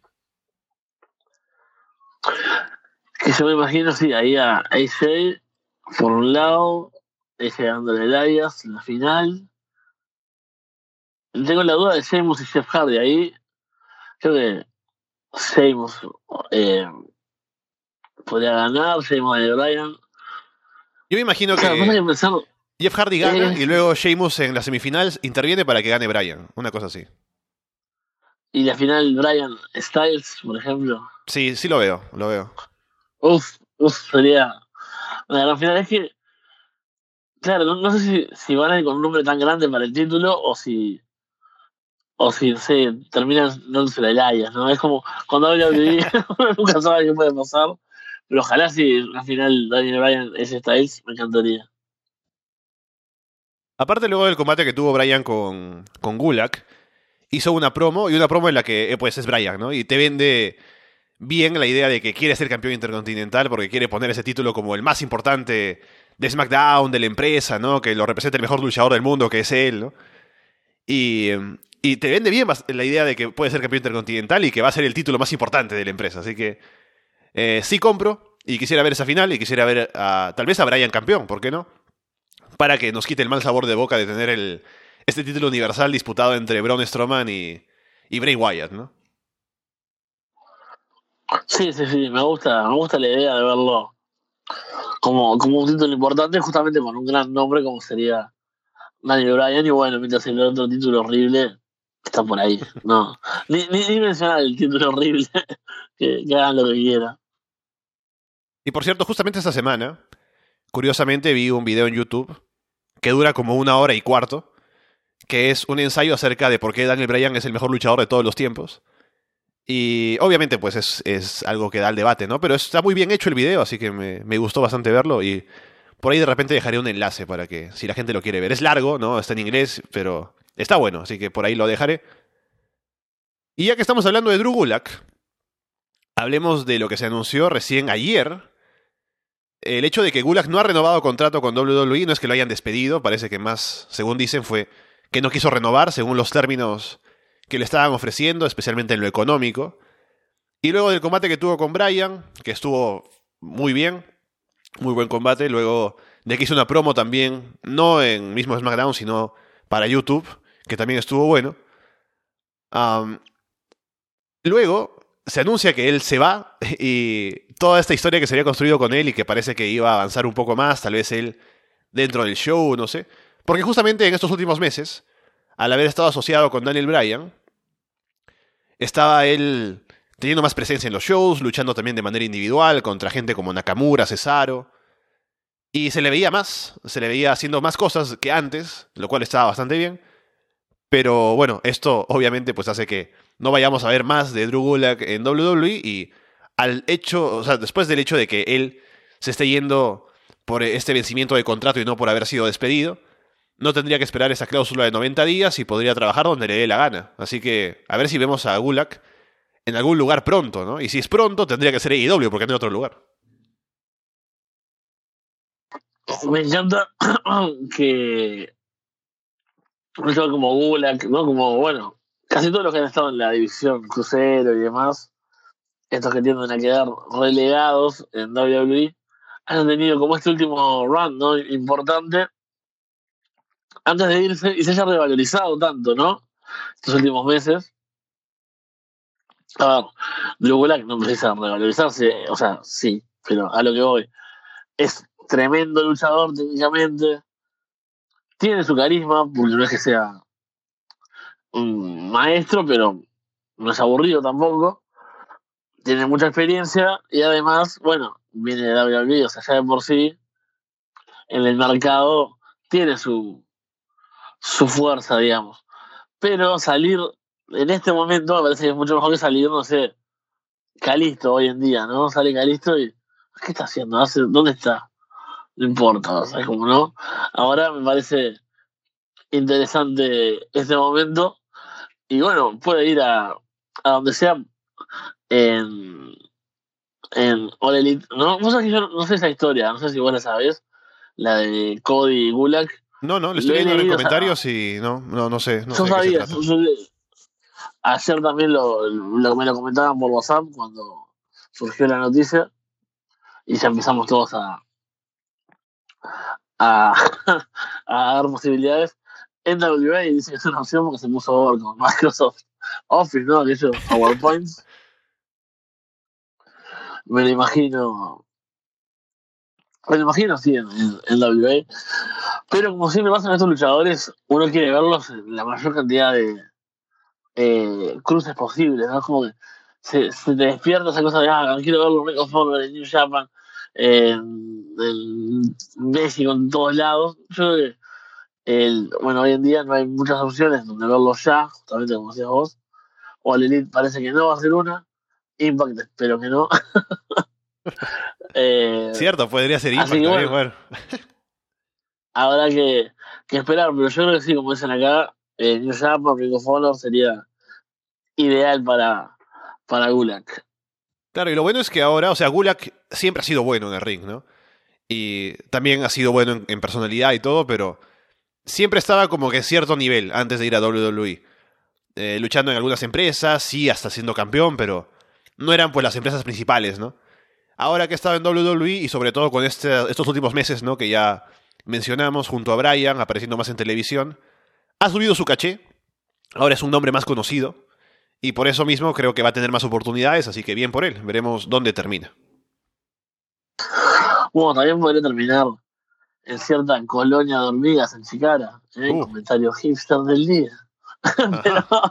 Que yo me imagino, sí, ahí a A J por un lado, A J dándole el Elias en la final. Tengo la duda de Sheamus y Jeff Hardy ahí. Creo que Sheamus eh, podría ganar, Sheamus y Bryan. Yo me imagino Claro, pasa que que pensar. Jeff Hardy gana Eh, y luego Sheamus en las semifinales interviene para que gane Bryan. Una cosa así. y la final Bryan Styles, por ejemplo. Sí, sí lo veo, lo veo. Uf, uf, sería una gran final. Es que, claro, no, no sé si, si van a ir con un nombre tan grande para el título o si, o si se terminan dándose la Elias, ¿no? Es como cuando habla de uno nunca sabe qué puede pasar. Pero ojalá si la final Daniel Bryan es Styles, me encantaría. Aparte luego del combate que tuvo Bryan con, con Gulak, hizo una promo y una promo en la que eh, pues es Bryan, ¿no? Y te vende bien la idea de que quiere ser campeón intercontinental porque quiere poner ese título como el más importante de SmackDown, de la empresa, ¿no? Que lo representa el mejor luchador del mundo, que es él, ¿no? Y, eh, y te vende bien bas- la idea de que puede ser campeón intercontinental y que va a ser el título más importante de la empresa. Así que eh, sí compro y quisiera ver esa final y quisiera ver a, tal vez a Bryan campeón, ¿por qué no? Para que nos quite el mal sabor de boca de tener el, este título universal disputado entre Braun Strowman y, y Bray Wyatt, ¿no? Sí, sí, sí, me gusta, me gusta la idea de verlo como, como un título importante, justamente con un gran nombre como sería Daniel Bryan. Y bueno, mientras el otro título horrible está por ahí. No, ni, ni, ni mencionar el título horrible, que, que hagan lo que quieran. Y por cierto, justamente esta semana, curiosamente vi un video en YouTube que dura como una hora y cuarto, que es un ensayo acerca de por qué Daniel Bryan es el mejor luchador de todos los tiempos. Y obviamente pues es, es algo que da al debate, ¿no? Pero está muy bien hecho el video, así que me, me gustó bastante verlo y por ahí de repente dejaré un enlace para que si la gente lo quiere ver. Es largo, ¿no? Está en inglés, pero está bueno, así que por ahí lo dejaré. Y ya que estamos hablando de Drew Gulak, hablemos de lo que se anunció recién ayer. El hecho de que Gulak no ha renovado contrato con W W E no es que lo hayan despedido, parece que más, según dicen, fue que no quiso renovar según los términos que le estaban ofreciendo, especialmente en lo económico. Y luego del combate que tuvo con Bryan, que estuvo muy bien, muy buen combate, luego de que hizo una promo también, no en mismo SmackDown, sino para YouTube, que también estuvo bueno. Um, luego se anuncia que él se va y toda esta historia que se había construido con él y que parece que iba a avanzar un poco más, tal vez él dentro del show, no sé. Porque justamente en estos últimos meses, al haber estado asociado con Daniel Bryan, estaba él teniendo más presencia en los shows, luchando también de manera individual contra gente como Nakamura, Cesaro. Y se le veía más, se le veía haciendo más cosas que antes, lo cual estaba bastante bien. Pero bueno, esto obviamente pues hace que no vayamos a ver más de Drew Gulak en W W E y al hecho, o sea, después del hecho de que él se esté yendo por este vencimiento de contrato y no por haber sido despedido, no tendría que esperar esa cláusula de noventa días y podría trabajar donde le dé la gana. Así que a ver si vemos a Gulak en algún lugar pronto, ¿no? Y si es pronto, tendría que ser A E W porque no hay otro lugar. Me encanta que un luchador como Gulak, ¿no? Como, bueno, casi todos los que han estado en la división crucero y demás, estos que tienden a quedar relegados en W W E, han tenido como este último run, ¿no? Importante antes de irse y se haya revalorizado tanto, ¿no? Estos últimos meses. A ver, Drew Gulak no precisa revalorizarse, o sea, sí, pero a lo que voy. Es tremendo luchador técnicamente, tiene su carisma, porque no es que sea un maestro, pero no es aburrido tampoco. Tiene mucha experiencia y además, bueno, viene de W W E, o sea, ya de por sí, en el mercado tiene su, su fuerza, digamos. Pero salir en este momento me parece que es mucho mejor que salir, no sé, Calisto hoy en día, ¿no? Sale Calisto y ¿qué está haciendo? ¿Hace, ¿Dónde está? No importa, o sea, como no. Ahora me parece interesante este momento. Y bueno, puede ir a, a donde sea en, en All Elite. No, no, sé, yo no sé esa historia, no sé si vos la sabés, la de Cody y Gulag. No, no, le estoy Lo he viendo ahora en leído, o sea, comentarios y no, no, no sé, no yo sé de qué se sabía, trata. yo- yo- ayer también lo, lo- me lo comentaban por WhatsApp cuando surgió la noticia y ya empezamos todos a, a, a dar posibilidades. N W A dice que es una opción porque se puso over con Microsoft Office, ¿no? Aquellos PowerPoints. Me lo imagino, me lo imagino sí en, en, en W A. Pero como siempre pasa en estos luchadores, uno quiere verlos en la mayor cantidad de eh, cruces posibles, ¿no? Es como que se, se te despierta esa cosa de, ah, quiero verlo en Ring of Honor, en New Japan, en, en México, en todos lados. Yo creo que el, bueno, hoy en día no hay muchas opciones donde verlo ya, justamente como decías vos. O al Elite parece que no va a ser una. Impact espero que no. eh, Cierto, podría ser Así Impact que también, bueno, bueno. habrá que, que esperar, pero yo creo que sí, como dicen acá, eh, New Japan, Ring of Honor sería ideal para, para Gulag. Claro, y lo bueno es que ahora, o sea, Gulak siempre ha sido bueno en el ring, ¿no? Y también ha sido bueno en, en personalidad y todo, pero siempre estaba como que en cierto nivel antes de ir a W W E. Eh, luchando en algunas empresas, sí, hasta siendo campeón, pero no eran pues las empresas principales, ¿no? Ahora que ha estado en W W E y sobre todo con este, estos últimos meses, ¿no? Que ya mencionamos junto a Bryan, apareciendo más en televisión, ha subido su caché, ahora es un nombre más conocido y por eso mismo creo que va a tener más oportunidades, así que bien por él, veremos dónde termina. Bueno, también podría terminar en cierta colonia de hormigas en Chicara, ¿eh? Uh, Comentario hipster del día. Pero ajá.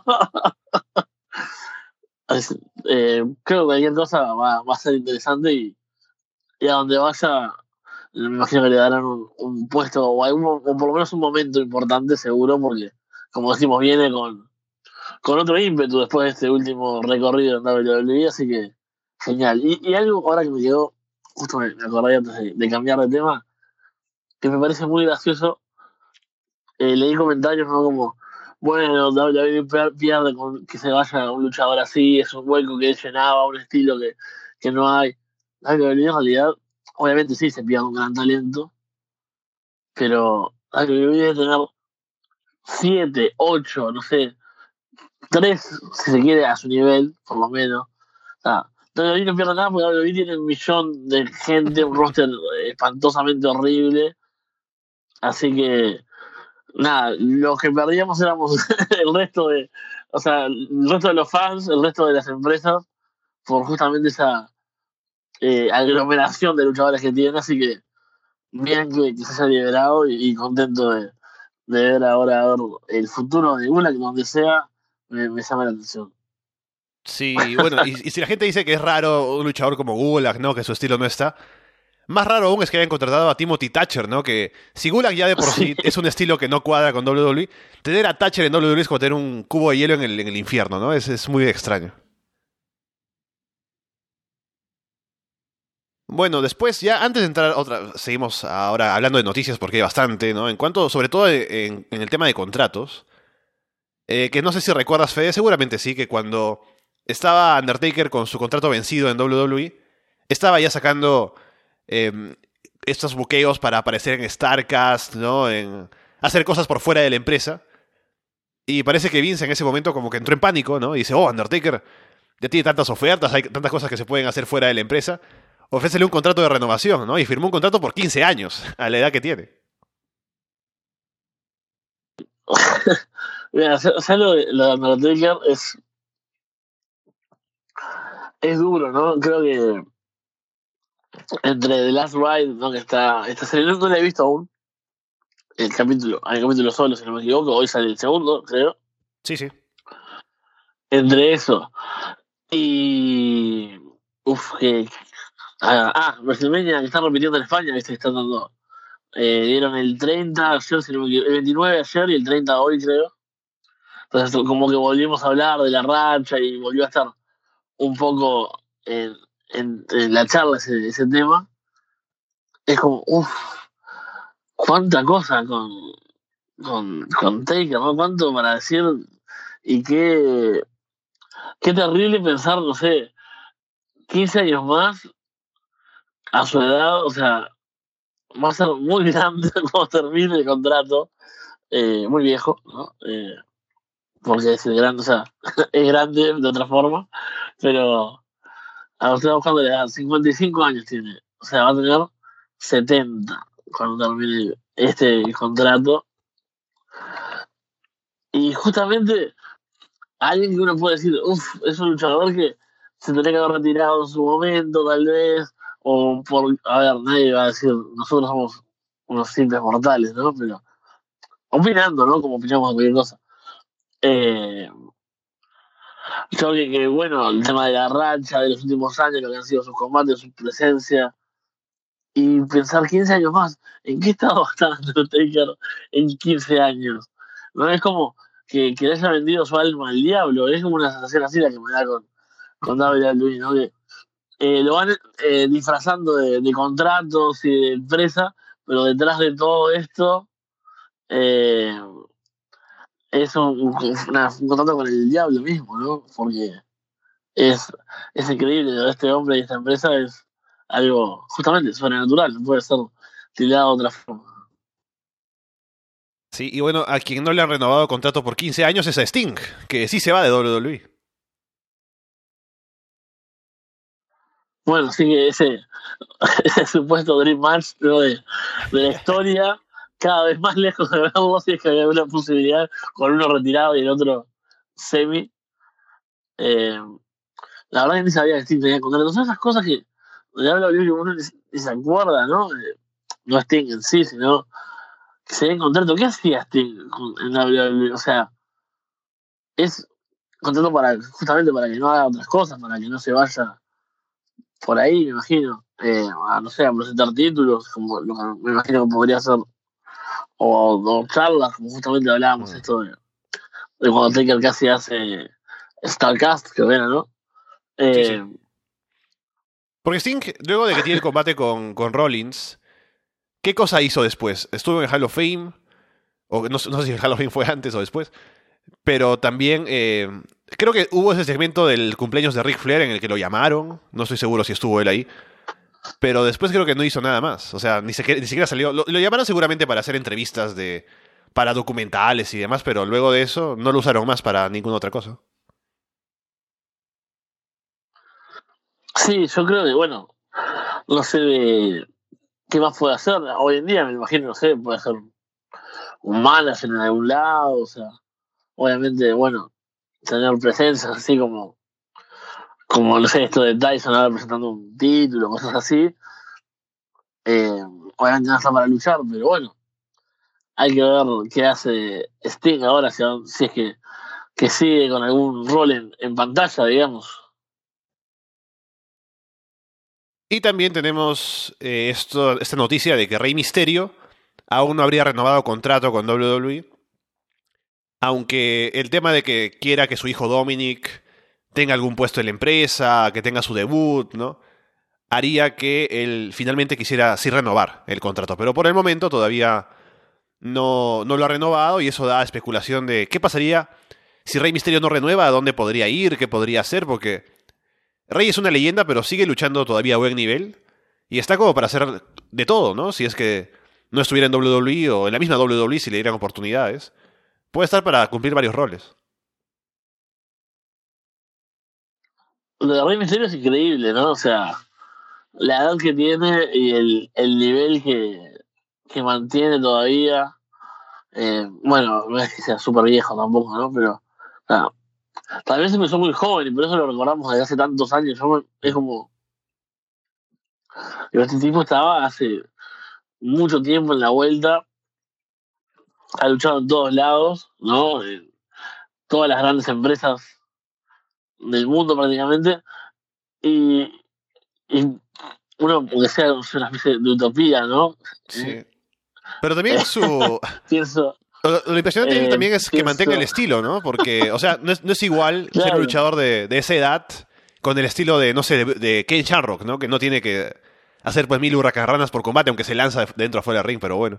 es, eh, creo que cualquier cosa va, va a ser interesante y, y a donde vaya, me imagino que le darán un, un puesto o, algún, o por lo menos un momento importante seguro, porque como decimos, viene con, con otro ímpetu después de este último recorrido en W W E, así que genial. Y, y algo ahora que me quedó, justo me, me acordé antes de, de cambiar de tema, que me parece muy gracioso, eh, leí comentarios, ¿no? Como, bueno, W W E pierde con que se vaya un luchador así, es un hueco que él llenaba, un estilo que, que no hay. W W E en realidad, obviamente sí se pierde un gran talento, pero W W E debe tener siete, ocho, no sé, tres, si se quiere, a su nivel, por lo menos. O sea, W W E no pierde nada porque W W E tiene un millón de gente, un roster espantosamente horrible, así que nada, los que perdíamos éramos el resto de, o sea, el resto de los fans, el resto de las empresas, por justamente esa eh, aglomeración de luchadores que tienen, así que bien que, que se haya liberado y, y contento de, de ver ahora a ver, el futuro de Gulak, donde sea, me, me llama la atención. Sí, bueno, y, y si la gente dice que es raro un luchador como Gulag, ¿no? Que su estilo no está. Más raro aún es que hayan contratado a Timothy Thatcher, ¿no? Que si Gulag ya de por Sí. sí es un estilo que no cuadra con W W E, tener a Thatcher en W W E es como tener un cubo de hielo en el, en el infierno, ¿no? Es, es muy extraño. Bueno, después, ya antes de entrar otra, seguimos ahora hablando de noticias porque hay bastante, ¿no? En cuanto, sobre todo en, en el tema de contratos, eh, que no sé si recuerdas, Fede, seguramente sí, que cuando estaba Undertaker con su contrato vencido en W W E, estaba ya sacando eh, estos buqueos para aparecer en StarCast, ¿no? En hacer cosas por fuera de la empresa. Y parece que Vince en ese momento como que entró en pánico, ¿no? Y dice, oh, Undertaker ya tiene tantas ofertas, hay tantas cosas que se pueden hacer fuera de la empresa. Ofrécele un contrato de renovación, ¿no? Y firmó un contrato por quince años, a la edad que tiene. Mira, o sea, lo, de- lo de Undertaker es, es duro, ¿no? Creo que entre The Last Ride, ¿no? Que está, esta serie no, no la he visto aún, el capítulo, hay capítulo solo, si no me equivoco, hoy sale el segundo, creo. Sí, sí. Entre eso y. Uf, que. Ah, ah, WrestleMania que están repitiendo en España, ¿viste? Que están dando. Eh, dieron el treinta ayer, si no me equivoco, el veintinueve ayer y el treinta hoy, creo. Entonces, como que volvimos a hablar de la racha y volvió a estar un poco en, en, en la charla ese, ese tema. Es como, uff, cuánta cosa con, con, con Taker, ¿no? ¿Cuánto para decir? Y qué, qué terrible pensar, no sé, quince años más a su edad, o sea, va a ser muy grande cuando termine el contrato, eh, muy viejo, ¿no? Eh, porque es grande, o sea, es grande de otra forma, pero ahora estoy buscando la edad, cincuenta y cinco años tiene, o sea, va a tener setenta cuando termine este contrato. Y justamente alguien que uno puede decir, uff, es un luchador que se tendría que haber retirado en su momento, tal vez, o por, a ver, nadie va a decir, nosotros somos unos simples mortales, ¿no? Pero opinando, ¿no? Como opinamos de cualquier cosa. Eh, yo creo que, que, bueno, el tema de la racha de los últimos años, lo que han sido sus combates, su presencia, y pensar quince años más, ¿en qué estado está Undertaker en quince años? No es como que, que le haya vendido su alma al diablo, es como una sensación así la que me da con, con David Luis, ¿no? Que eh, lo van eh, disfrazando de, de contratos y de empresa, pero detrás de todo esto eh, es un, una- un contrato con el diablo mismo, ¿no? Porque es, es increíble, lo de este hombre y esta empresa es algo justamente sobrenatural, no puede ser tildado de otra forma. Sí, y bueno, a quien no le han renovado contrato por quince años es a Sting, que sí se va de W W E. Bueno, sí que ese, ese supuesto Dream Match, ¿no? de, de la historia, cada vez más lejos de verlo, si es que había una posibilidad con uno retirado y el otro semi. Eh, la verdad que ni sabía que Sting tenía contrato. Son esas cosas que le habla que uno ni, ni se acuerda, ¿no? Eh, no Sting en sí, sino que se den contrato. ¿Qué hacía Sting con- en W W E? O sea, es contrato para justamente para que no haga otras cosas, para que no se vaya por ahí, me imagino. Eh, a, no sé, a presentar títulos, como lo que me imagino que podría ser, o, o charlas, como justamente hablábamos Mm. esto de, de cuando Taker casi hace Starcast, que era, ¿no? Sí, Eh, sí. Porque Sting, luego de que tiene el combate con, con Rollins, ¿qué cosa hizo después? Estuvo en el Hall of Fame, o no, no sé si el Hall of Fame fue antes o después, pero también eh, creo que hubo ese segmento del cumpleaños de Ric Flair en el que lo llamaron, no estoy seguro si estuvo él ahí, pero después creo que no hizo nada más, o sea, ni, se, ni siquiera salió, lo, lo llamaron seguramente para hacer entrevistas de para documentales y demás, pero luego de eso no lo usaron más para ninguna otra cosa. sí, yo creo que, bueno, no sé de qué más puede hacer. Hoy en día, me imagino, no sé, puede ser un manager en algún lado, o sea, obviamente, bueno, tener presencia así como, como no sé, esto de Tyson ahora presentando un título, cosas así. Eh, obviamente no está para luchar, pero bueno, hay que ver qué hace Sting ahora, si, si es que, que sigue con algún rol en, en pantalla, digamos. Y también tenemos eh, esto, esta noticia de que Rey Mysterio aún no habría renovado contrato con W W E, aunque el tema de que quiera que su hijo Dominic tenga algún puesto en la empresa, que tenga su debut, ¿no? Haría que él finalmente quisiera sí renovar el contrato. Pero por el momento todavía no, no lo ha renovado y eso da especulación de qué pasaría si Rey Mysterio no renueva, a dónde podría ir, qué podría hacer, porque Rey es una leyenda, pero sigue luchando todavía a buen nivel y está como para hacer de todo, ¿no? Si es que no estuviera en W W E o en la misma W W E si le dieran oportunidades, puede estar para cumplir varios roles. Lo de Rey Mysterio es increíble, ¿no? O sea, la edad que tiene y el, el nivel que, que mantiene todavía. Eh, bueno, no es que sea súper viejo tampoco, ¿no? Pero claro, tal vez empezó muy joven y por eso lo recordamos desde hace tantos años. Yo, es como, este tipo estaba hace mucho tiempo en la vuelta, ha luchado en todos lados, ¿no? En todas las grandes empresas del mundo prácticamente. Y, y uno, aunque sea una especie de utopía, ¿no? Eh, Sí. Pero también su... pienso, Lo, lo impresionante de él eh, también es que mantenga el pienso, estilo, ¿no? Porque, o sea, no es, no es igual ser un claro, luchador de, de esa edad con el estilo de, no sé, de, de Ken Shamrock, ¿no? Que no tiene que hacer pues mil hurracarranas por combate, aunque se lanza de- dentro afuera del ring, pero bueno.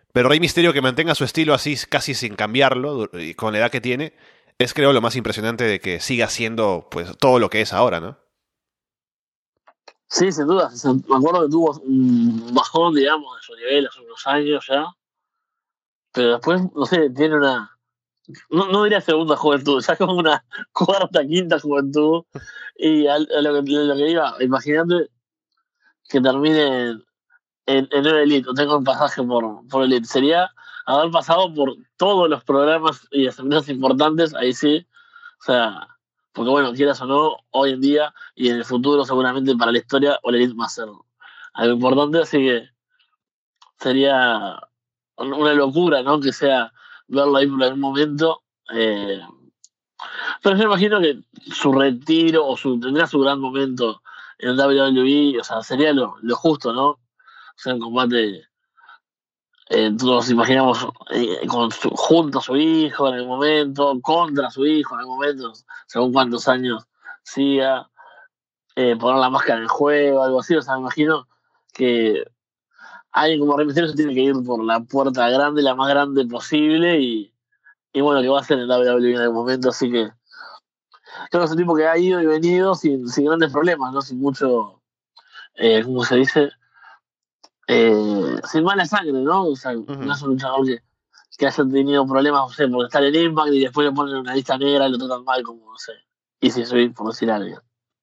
Pero Rey Mysterio que mantenga su estilo así casi sin cambiarlo, y con la edad que tiene, es creo lo más impresionante de que siga siendo pues todo lo que es ahora, ¿no? Sí, sin duda. Me acuerdo que tuvo un bajón, digamos, de su nivel hace unos años ya. Pero después, no sé, tiene una... No, no diría segunda juventud, ya como una cuarta, quinta juventud. Y a, a lo, que, a lo que iba, imagínate que termine en, en, en el Elite, o tenga un pasaje por, por Elite. Sería haber pasado por todos los programas y las empresas importantes, ahí sí. O sea, porque bueno, quieras o no, hoy en día y en el futuro seguramente para la historia, All Elite va a ser algo importante, así que sería una locura, ¿no? Que sea verlo ahí por algún momento. Eh, pero yo imagino que su retiro o su tendrá su gran momento en W W E, o sea, sería lo, lo justo, ¿no? O sea, en combate, eh, todos imaginamos eh, con su, junto a su hijo en el momento, contra su hijo en el momento, según cuántos años siga, eh, poner la máscara en juego, algo así, o sea, me imagino que alguien como Rey Mysterio se tiene que ir por la puerta grande, la más grande posible, y, y bueno, que va a ser en W W E en el momento, así que creo que es un tipo que ha ido y venido sin, sin grandes problemas, ¿no? Sin mucho, eh, ¿cómo se dice? Eh, sin mala sangre, ¿no? O sea, Uh-huh. no es un luchador que, que haya tenido problemas, no sé, por estar en Impact y después le ponen una lista negra y lo tratan mal, como, no sé, Easy Sweet, por decir algo.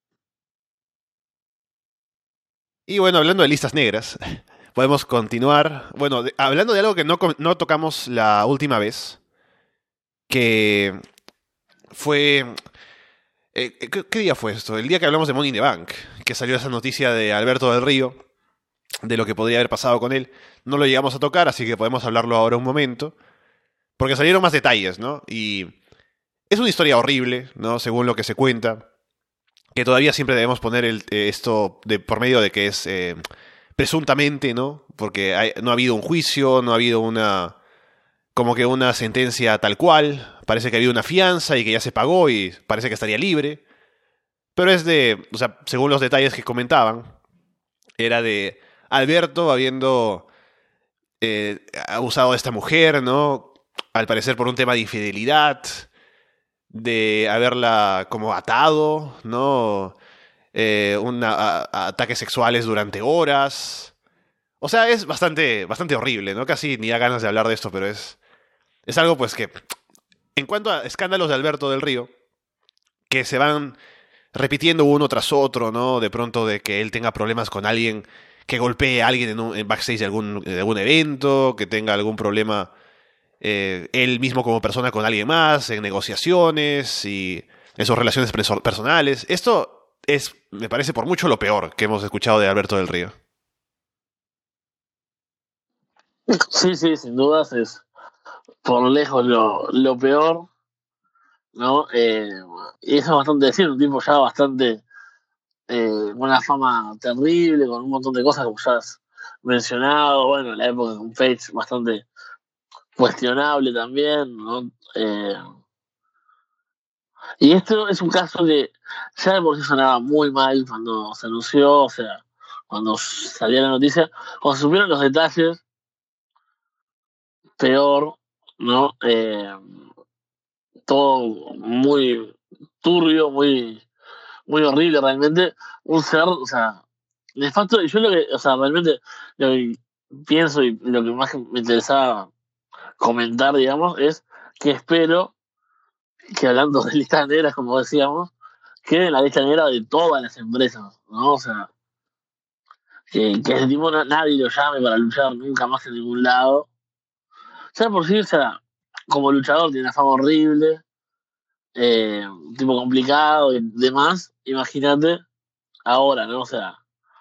Y bueno, hablando de listas negras, podemos continuar. Bueno, de, hablando de algo que no, no tocamos la última vez, que fue... Eh, ¿qué, ¿Qué día fue esto? El día que hablamos de Money in the Bank, que salió esa noticia de Alberto del Río, de lo que podría haber pasado con él. No lo llegamos a tocar, así que podemos hablarlo ahora un momento, porque salieron más detalles, ¿no? Y es una historia horrible, ¿no? Según lo que se cuenta, que todavía siempre debemos poner el, eh, esto de, por medio de que es eh, presuntamente, ¿no? Porque hay, no ha habido un juicio, no ha habido una... como que una sentencia tal cual. Parece que había una fianza y que ya se pagó y parece que estaría libre. Pero es de, o sea, según los detalles que comentaban, era de Alberto habiendo eh, abusado de esta mujer, ¿no? Al parecer por un tema de infidelidad, de haberla como atado, ¿no? Eh, una, a, a ataques sexuales durante horas. O sea, es bastante, bastante horrible, ¿no? Casi ni da ganas de hablar de esto, pero es, es algo pues que... En cuanto a escándalos de Alberto del Río, que se van repitiendo uno tras otro, ¿no? De pronto de que él tenga problemas con alguien, que golpee a alguien en, un, en backstage de algún, de algún evento, que tenga algún problema eh, él mismo como persona con alguien más, en negociaciones y en sus relaciones personales. Esto es, me parece, por mucho lo peor que hemos escuchado de Alberto del Río. Sí, sí, sin dudas es por lejos lo, lo peor, ¿no? Eh, y eso es bastante decir, un tipo ya bastante eh, con una fama terrible, con un montón de cosas como ya has mencionado, bueno, en la época con Page bastante cuestionable también, ¿no? Eh, y esto es un caso que ya de por sí sonaba muy mal cuando se anunció, o sea, cuando salía la noticia, cuando supieron los detalles, peor, ¿no? Eh, todo muy turbio, muy, muy horrible realmente. Un ser, o sea, nefasto. Y yo lo que, o sea, realmente lo que pienso y lo que más me interesaba comentar, digamos, es que espero que hablando de listas negras, como decíamos, quede en la lista negra de todas las empresas, ¿no? O sea, que, que ese tipo na- nadie lo llame para luchar nunca más en ningún lado. Ya por sí, o sea, como luchador tiene una fama horrible, eh, un tipo complicado y demás, imagínate ahora, ¿no? O sea,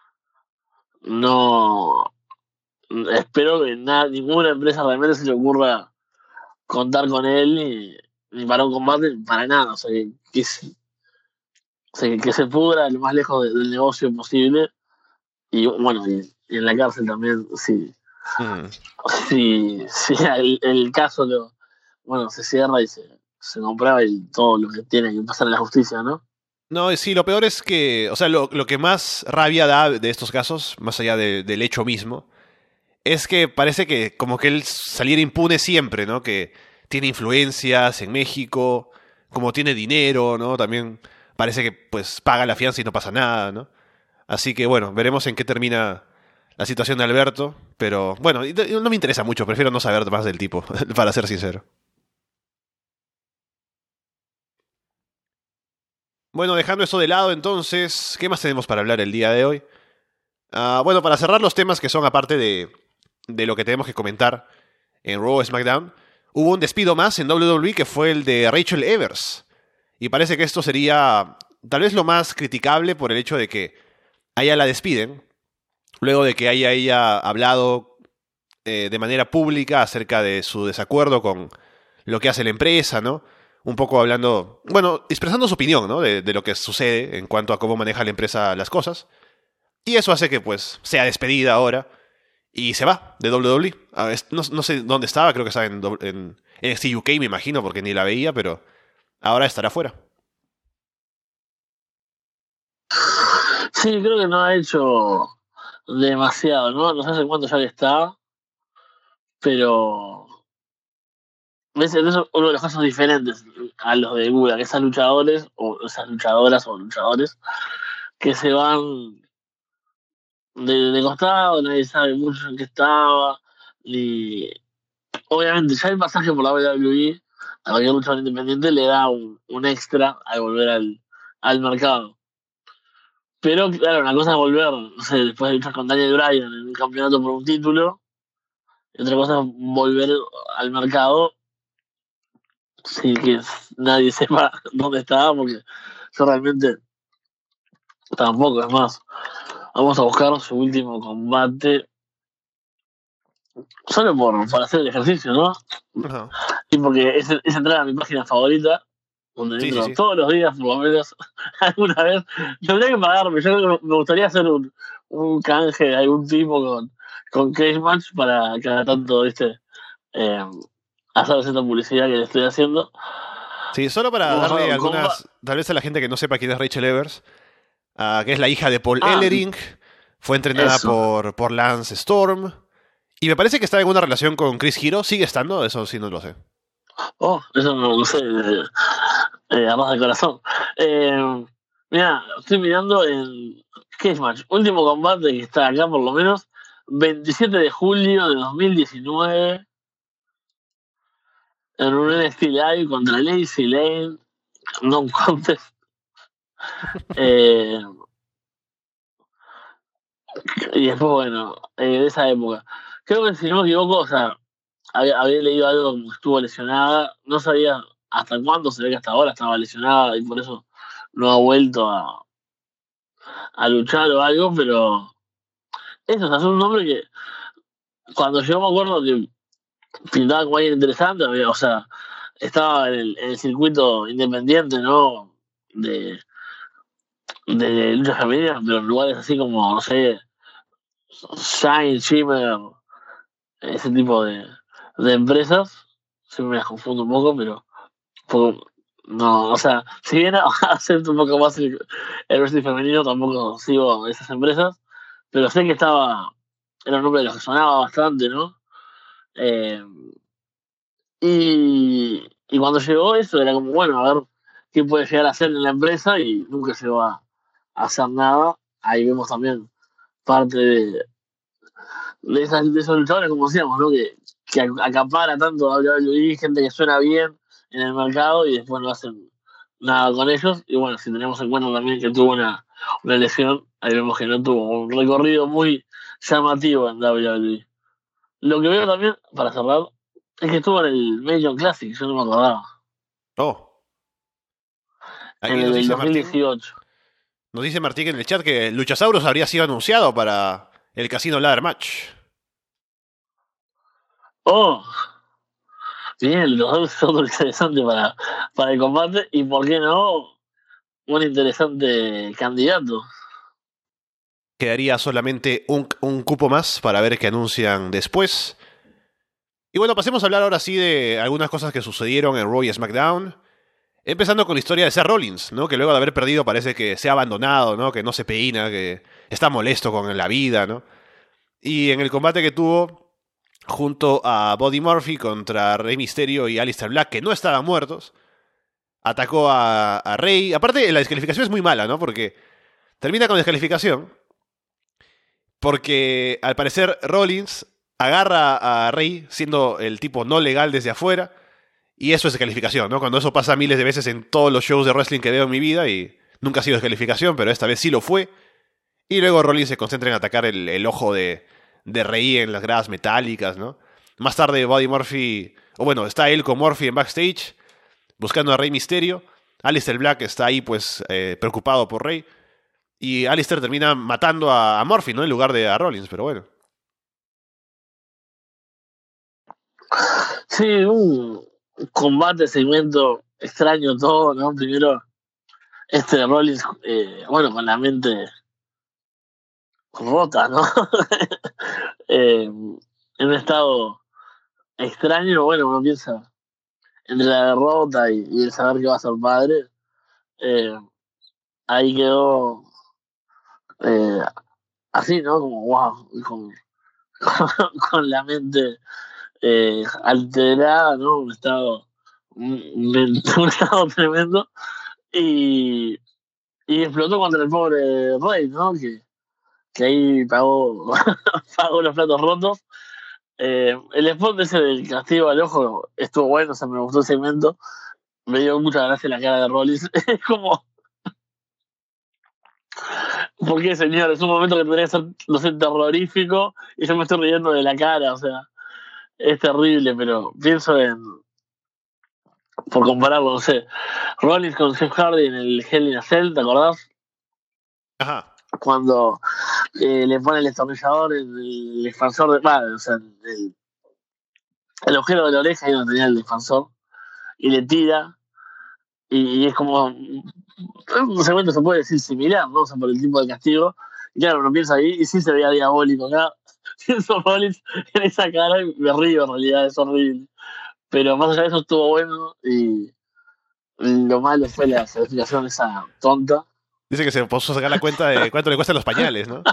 no espero que nada, ninguna empresa realmente se le ocurra contar con él ni, ni para un combate, para nada, o sea, que, que, se- o sea, que, que se pudra lo más lejos de- del negocio posible y bueno, y, y en la cárcel también, sí, Mm. sí, sí, el, el caso lo, bueno, se cierra y se, se comprueba y todo lo que tiene que pasar en la justicia, ¿no? No, sí, lo peor es que, o sea, lo, lo que más rabia da de estos casos, más allá de, del hecho mismo, es que parece que como que él saliera impune siempre, ¿no? Que tiene influencias en México, como tiene dinero, ¿no? También parece que pues paga la fianza y no pasa nada, ¿no? Así que bueno, veremos en qué termina la situación de Alberto, pero bueno, no me interesa mucho, prefiero no saber más del tipo, para ser sincero. Bueno, dejando eso de lado entonces, ¿qué más tenemos para hablar el día de hoy? Uh, bueno, para cerrar los temas que son aparte de, de lo que tenemos que comentar en Raw o SmackDown, hubo un despido más en W W E que fue el de Rachel Evers. Y parece que esto sería tal vez lo más criticable por el hecho de que a ella la despiden, luego de que haya ella hablado eh, de manera pública acerca de su desacuerdo con lo que hace la empresa, ¿no? Un poco hablando, bueno, expresando su opinión, ¿no? De, de lo que sucede en cuanto a cómo maneja la empresa las cosas. Y eso hace que, pues, sea despedida ahora y se va de W W E. A ver, no, no sé dónde estaba, creo que estaba en, en N X T U K, me imagino, porque ni la veía, pero ahora estará fuera. Sí, creo que no ha hecho demasiado, ¿no? No sé hace cuánto ya que está, pero ¿ves? Ese es uno de los casos diferentes a los de Gula, que esas luchadores, o esas luchadoras o luchadores, que se van de, de costado, nadie sabe mucho en qué estaba, y obviamente ya el pasaje por la W W E a cualquier luchador independiente le da un, un extra al volver al, al mercado. Pero claro, una cosa es volver, no sé, después de luchar con Daniel Bryan en un campeonato por un título, y otra cosa es volver al mercado sin que nadie sepa dónde estaba, porque yo realmente tampoco, es más, vamos a buscar su último combate solo por, por hacer el ejercicio, ¿no? Uh-huh. Y porque es, es entrar a mi página favorita, donde Sí, entro sí, sí. todos los días, por lo menos, alguna vez. Tendría que pagarme, yo creo que me gustaría hacer un, un canje de algún tipo con, con Cage Match para cada tanto, ¿viste? Eh, hacer esta publicidad que le estoy haciendo. Sí, solo para Vamos a darle ver, algunas, comba- tal vez a la gente que no sepa quién es Rachel Evers, uh, que es la hija de Paul Ah, Ellering, fue entrenada eso. por, por Lance Storm, y me parece que está en una relación con Chris Hero, ¿sigue estando? Eso sí no lo sé. Oh, eso no lo sé. Eh, eh, además del corazón. Eh, mira, estoy mirando el Cage Match. Último combate que está acá, por lo menos. veintisiete de julio de dos mil diecinueve. En un N X T Live contra Lacey Lane. No contest. Eh, y después, bueno, eh, de esa época. Creo que si no me equivoco, o sea, había, había leído algo como que estuvo lesionada. No sabía hasta cuándo, se ve que hasta ahora estaba lesionada y por eso no ha vuelto a, a luchar o algo, pero eso, o sea, es un nombre que cuando yo me acuerdo que pintaba como alguien interesante, había- o sea, estaba en el, en el circuito independiente, ¿no? De, de lucha femenina, pero en lugares así como, no sé, Shine, Shimmer, ese tipo de, de empresas. Siempre me las confundo un poco, pero poco- no, o sea, si bien acepto un poco más el, el wrestling femenino, tampoco sigo esas empresas, pero sé que estaba, era un nombre de los que sonaba bastante, ¿no? Eh, y, y cuando llegó eso, era como, bueno, a ver qué puede llegar a hacer en la empresa y nunca llegó a, a hacer nada. Ahí vemos también parte de, de, esas, de esos luchadores, como decíamos, ¿no? Que, que acapara tanto a W W E, gente que suena bien en el mercado y después no hacen nada con ellos. Y bueno, si tenemos en cuenta también que tuvo una, una lesión, ahí vemos que no tuvo un recorrido muy llamativo en W W E. Lo que veo también, para cerrar, es que estuvo en el Major Classic, yo no me acordaba. Oh, En aquí el nos del dice Martín, dos mil dieciocho. nos dice Martín en el chat que Luchasaurus habría sido anunciado para el Casino Ladder Match. Oh, bien, los dos son interesantes para, para el combate y, ¿por qué no? Un interesante candidato. Quedaría solamente un, un cupo más para ver qué anuncian después. Y bueno, pasemos a hablar ahora sí de algunas cosas que sucedieron en Raw y SmackDown. Empezando con la historia de Seth Rollins, ¿no? Que luego de haber perdido parece que se ha abandonado, ¿no? Que no se peina, que está molesto con la vida, ¿no? Y en el combate que tuvo junto a Buddy Murphy contra Rey Mysterio y Aleister Black, que no estaban muertos, atacó a, a Rey. Aparte, la descalificación es muy mala, ¿no? Porque termina con descalificación. Porque al parecer Rollins agarra a Rey siendo el tipo no legal desde afuera. Y eso es descalificación, ¿no? Cuando eso pasa miles de veces en todos los shows de wrestling que veo en mi vida y nunca ha sido descalificación, pero esta vez sí lo fue. Y luego Rollins se concentra en atacar el, el ojo de, de Rey en las gradas metálicas, ¿no? Más tarde Buddy Murphy, o bueno, está él con Murphy en backstage buscando a Rey Mysterio. Aleister Black está ahí pues eh, preocupado por Rey. Y Aleister termina matando a, a Murphy, ¿no? En lugar de a Rollins, pero bueno. Sí, un combate, segmento extraño todo, ¿no? Primero, este de Rollins, eh, bueno, con la mente rota, ¿no? eh, en un estado extraño, bueno, uno piensa entre la derrota y, y el saber que va a ser padre, eh, ahí quedó eh, así, ¿no? Como wow, con, con, con la mente eh, alterada, ¿no? Un estado, un, un estado tremendo. Y, y explotó contra el pobre Rey, ¿no? Que, que ahí pagó, pagó los platos rotos. Eh, el spot ese del castigo al ojo estuvo bueno, o sea, me gustó el segmento. Me dio mucha gracia la cara de Rollins. Es como, ¿por qué, señor? Es un momento que tendría que ser, no sé, terrorífico y yo me estoy riendo de la cara, o sea, es terrible, pero pienso en, por compararlo, no sé, Rollins con Jeff Hardy en el Hell in a Cell, ¿te acordás? Ajá. Cuando eh, le pone el destornillador en el expansor de... Bah, o sea, el, el agujero de la oreja ahí donde tenía el expansor y le tira y, y es como un segmento se puede decir similar, ¿no? O sea, por el tipo de castigo. Y claro, uno piensa ahí y sí se veía diabólico acá. Pienso Rollins en esa cara y me río, en realidad, es horrible. Pero más allá de eso estuvo bueno y lo malo fue la certificación esa tonta. Dice que se puso a sacar la cuenta de cuánto le cuestan los pañales, ¿no?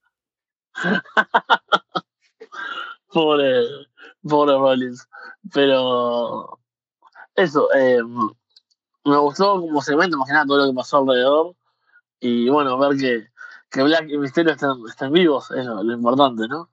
pobre, pobre Rollins. Pero eso, eh, me gustó como segmento, más que nada todo lo que pasó alrededor. Y bueno, ver que, que Black y Mysterio están, están vivos es lo, lo importante, ¿no?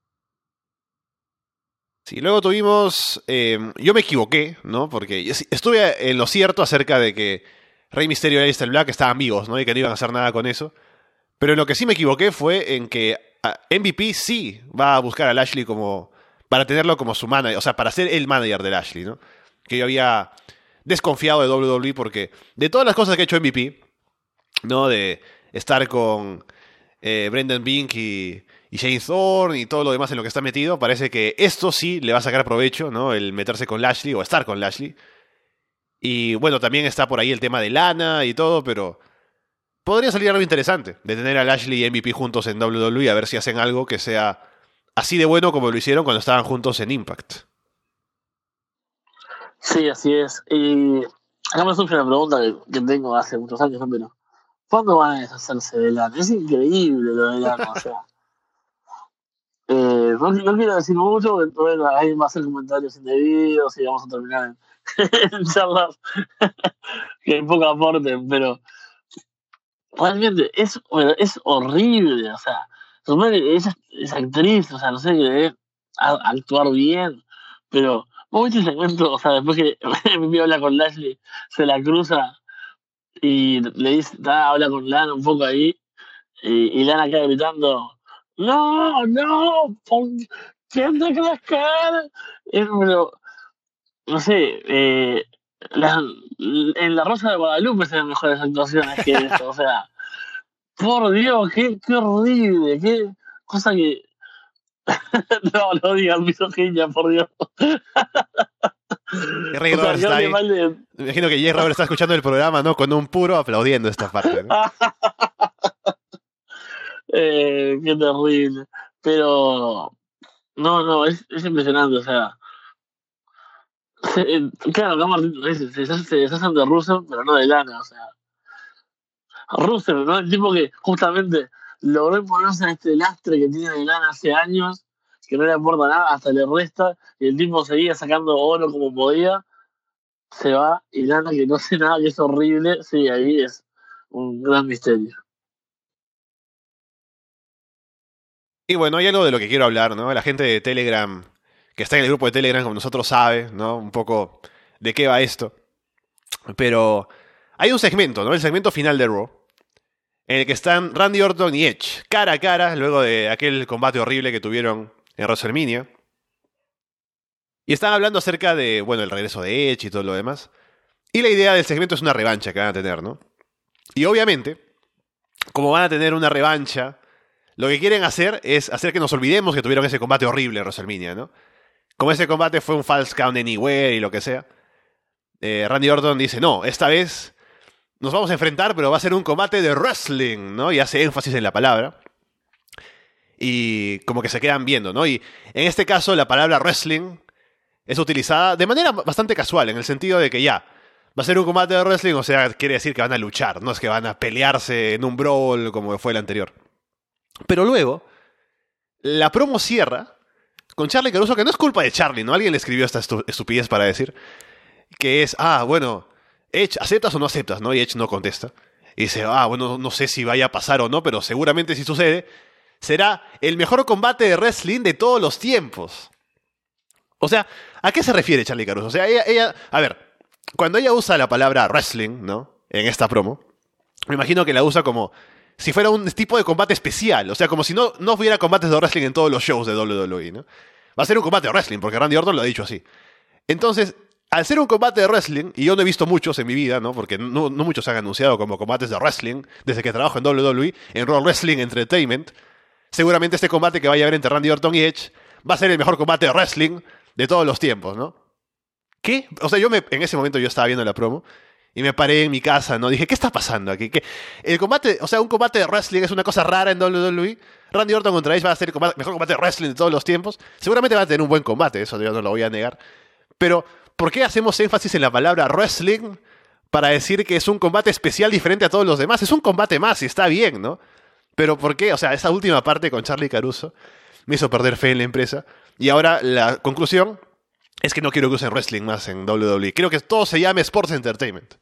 Sí, luego tuvimos... Eh, yo me equivoqué, ¿no? Porque estuve en lo cierto acerca de que Rey Mysterio y Aleister Black estaban vivos, ¿no? Y que no iban a hacer nada con eso. Pero en lo que sí me equivoqué fue en que M V P sí va a buscar a Lashley como... para tenerlo como su manager, o sea, para ser el manager de Lashley, ¿no? Que yo había desconfiado de W W E porque de todas las cosas que ha hecho M V P, ¿no? De estar con eh, Brendan Bink y, y Shane Thorne y todo lo demás en lo que está metido, parece que esto sí le va a sacar provecho, ¿no? El meterse con Lashley o estar con Lashley. Y bueno, también está por ahí el tema de Lana y todo, pero podría salir algo interesante de tener a Lashley y M V P juntos en W W E a ver si hacen algo que sea así de bueno como lo hicieron cuando estaban juntos en Impact. Sí, así es. Y acá me surge una pregunta que, que tengo hace muchos años, ¿no? Pero ¿cuándo van a deshacerse de Lana? Es increíble lo de Lana, o sea. Eh, no, no quiero decir mucho, porque bueno, ahí va a hacer comentarios indebidos y vamos a terminar en, en charlas que poco aporten, pero realmente es, bueno, es horrible, o sea, supone que ella es actriz, o sea, no sé, que debe a- actuar bien, pero vos viste el segmento, o sea, después que mi habla con Lashley, se la cruza y le dice, ah, habla con Lana un poco ahí, y, y Lana queda gritando, no, no, ¿por quién te crees que eres? Es, pero, no sé, eh, la- en La Rosa de Guadalupe se ven mejores actuaciones que eso, o sea, por Dios, qué, qué horrible, qué cosa que... no, no digas misoginia, por Dios. Ray O sea, Roberts que está hable ahí. mal de... Me imagino que Jay Roberts está escuchando el programa, ¿no? Con un puro aplaudiendo esta parte, ¿no? eh, qué terrible. Pero, no, no, es, es impresionante, o sea... se- eh, claro, acá Martín dice, se, se, se deshacen de Russell, pero no de Lana, o sea... Russell, ¿no? El tipo que justamente logró imponerse a este lastre que tiene de lana hace años, que no le aporta nada, hasta le resta, y el tipo seguía sacando oro como podía, se va, y Lana, que no hace nada, que es horrible, sí, ahí es un gran misterio. Y bueno, hay algo de lo que quiero hablar, ¿no? La gente de Telegram, que está en el grupo de Telegram como nosotros sabe, ¿no? Un poco de qué va esto. Pero hay un segmento, ¿no? El segmento final de Raw, en el que están Randy Orton y Edge, cara a cara, luego de aquel combate horrible que tuvieron en WrestleMania. Y están hablando acerca de, bueno, el regreso de Edge y todo lo demás. Y la idea del segmento es una revancha que van a tener, ¿no? Y obviamente, como van a tener una revancha, lo que quieren hacer es hacer que nos olvidemos que tuvieron ese combate horrible en WrestleMania, ¿no? Como ese combate fue un false count anywhere y lo que sea. Eh, Randy Orton dice, no, esta vez nos vamos a enfrentar, pero va a ser un combate de wrestling, ¿no? Y hace énfasis en la palabra. Y como que se quedan viendo, ¿no? Y en este caso la palabra wrestling es utilizada de manera bastante casual, en el sentido de que ya, va a ser un combate de wrestling, o sea, quiere decir que van a luchar, no es que van a pelearse en un brawl como fue el anterior. Pero luego, la promo cierra con Charly Caruso, que no es culpa de Charly, ¿no? Alguien le escribió esta estu- estupidez para decir que es, ah, bueno, Edge, ¿aceptas o no aceptas? ¿No? Y Edge no contesta. Y dice, ah, bueno, no sé si vaya a pasar o no, pero seguramente si sucede, será el mejor combate de wrestling de todos los tiempos. O sea, ¿a qué se refiere Charly Caruso? O sea, ella, ella, a ver, cuando ella usa la palabra wrestling, ¿no? En esta promo, me imagino que la usa como si fuera un tipo de combate especial. O sea, como si no, no hubiera combates de wrestling en todos los shows de doble u doble u E, ¿no? Va a ser un combate de wrestling, porque Randy Orton lo ha dicho así. Entonces, al ser un combate de wrestling, y yo no he visto muchos en mi vida, ¿no? Porque no, no muchos se han anunciado como combates de wrestling desde que trabajo en doble u doble u E, en Raw Wrestling Entertainment, seguramente este combate que vaya a haber entre Randy Orton y Edge va a ser el mejor combate de wrestling de todos los tiempos, ¿no? ¿Qué? O sea, yo me, en ese momento yo estaba viendo la promo y me paré en mi casa, ¿no? Dije, ¿qué está pasando aquí? ¿Qué? El combate, o sea, un combate de wrestling es una cosa rara en doble u doble u E. Randy Orton contra Edge va a ser el combate, mejor combate de wrestling de todos los tiempos. Seguramente va a tener un buen combate, eso yo no lo voy a negar. Pero, ¿por qué hacemos énfasis en la palabra wrestling para decir que es un combate especial diferente a todos los demás? Es un combate más y está bien, ¿no? Pero ¿por qué? O sea, esa última parte con Charly Caruso me hizo perder fe en la empresa. Y ahora la conclusión es que no quiero que usen wrestling más en doble u doble u E. Quiero que todo se llame Sports Entertainment.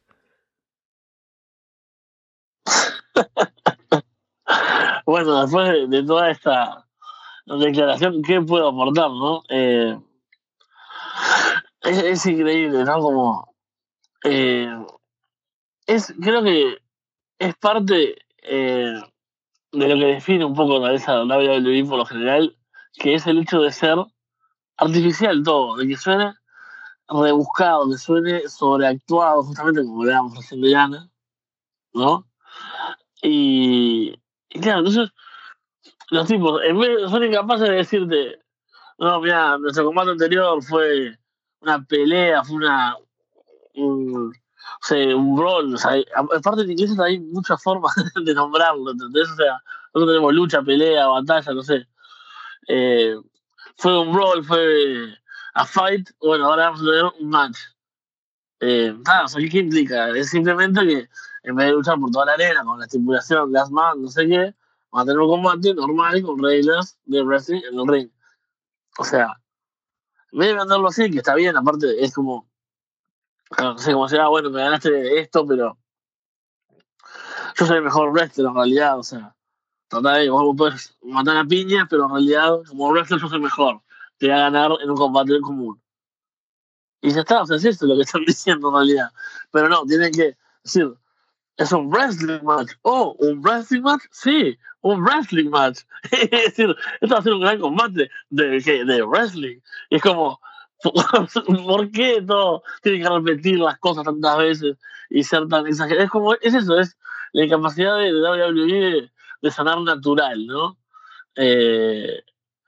Bueno, después de, de toda esta declaración, ¿qué puedo aportar, no? Eh, es, es increíble, ¿no? Como... Eh, es, creo que es parte eh, de lo que define un poco la esa doble u doble u E por lo general, que es el hecho de ser artificial todo, de que suene rebuscado, que suene sobreactuado, justamente como hablábamos recién de Yana, ¿no? Y, y claro, entonces los tipos, en vez, son incapaces de decirte, no, mira, nuestro combate anterior fue una pelea, fue una un, o sea, un brawl, o sea, hay- aparte en inglés hay muchas formas de nombrarlo, ¿entendés? O sea, nosotros tenemos lucha, pelea, batalla, no sé. Eh, fue un brawl, fue a fight, bueno, ahora vamos a tener un match. Eh, nada, o sea, ¿qué implica? Es simplemente que en vez de luchar por toda la arena con la estipulación, last man, no sé qué, vamos a tener un combate normal con reglas de wrestling en el ring. O sea, en vez de venderlo así, que está bien, aparte es como, no sé, como sea, bueno, me ganaste esto, pero yo soy el mejor wrestler en realidad, o sea, tratar de, vos puedes matar a piñas, pero en realidad, como wrestler yo soy mejor, te voy a ganar en un combate en común. Y ya está, o sea, es eso lo que están diciendo en realidad. Pero no, tienen que decir, es un wrestling match. Oh, ¿un wrestling match? Sí, un wrestling match. Es decir, esto va a ser un gran combate de, ¿qué? De wrestling. Y es como, ¿por qué todo tiene que repetir las cosas tantas veces y ser tan exagerado? Es como, es eso, es la incapacidad de, de W W E de, de sonar natural, ¿no? Eh,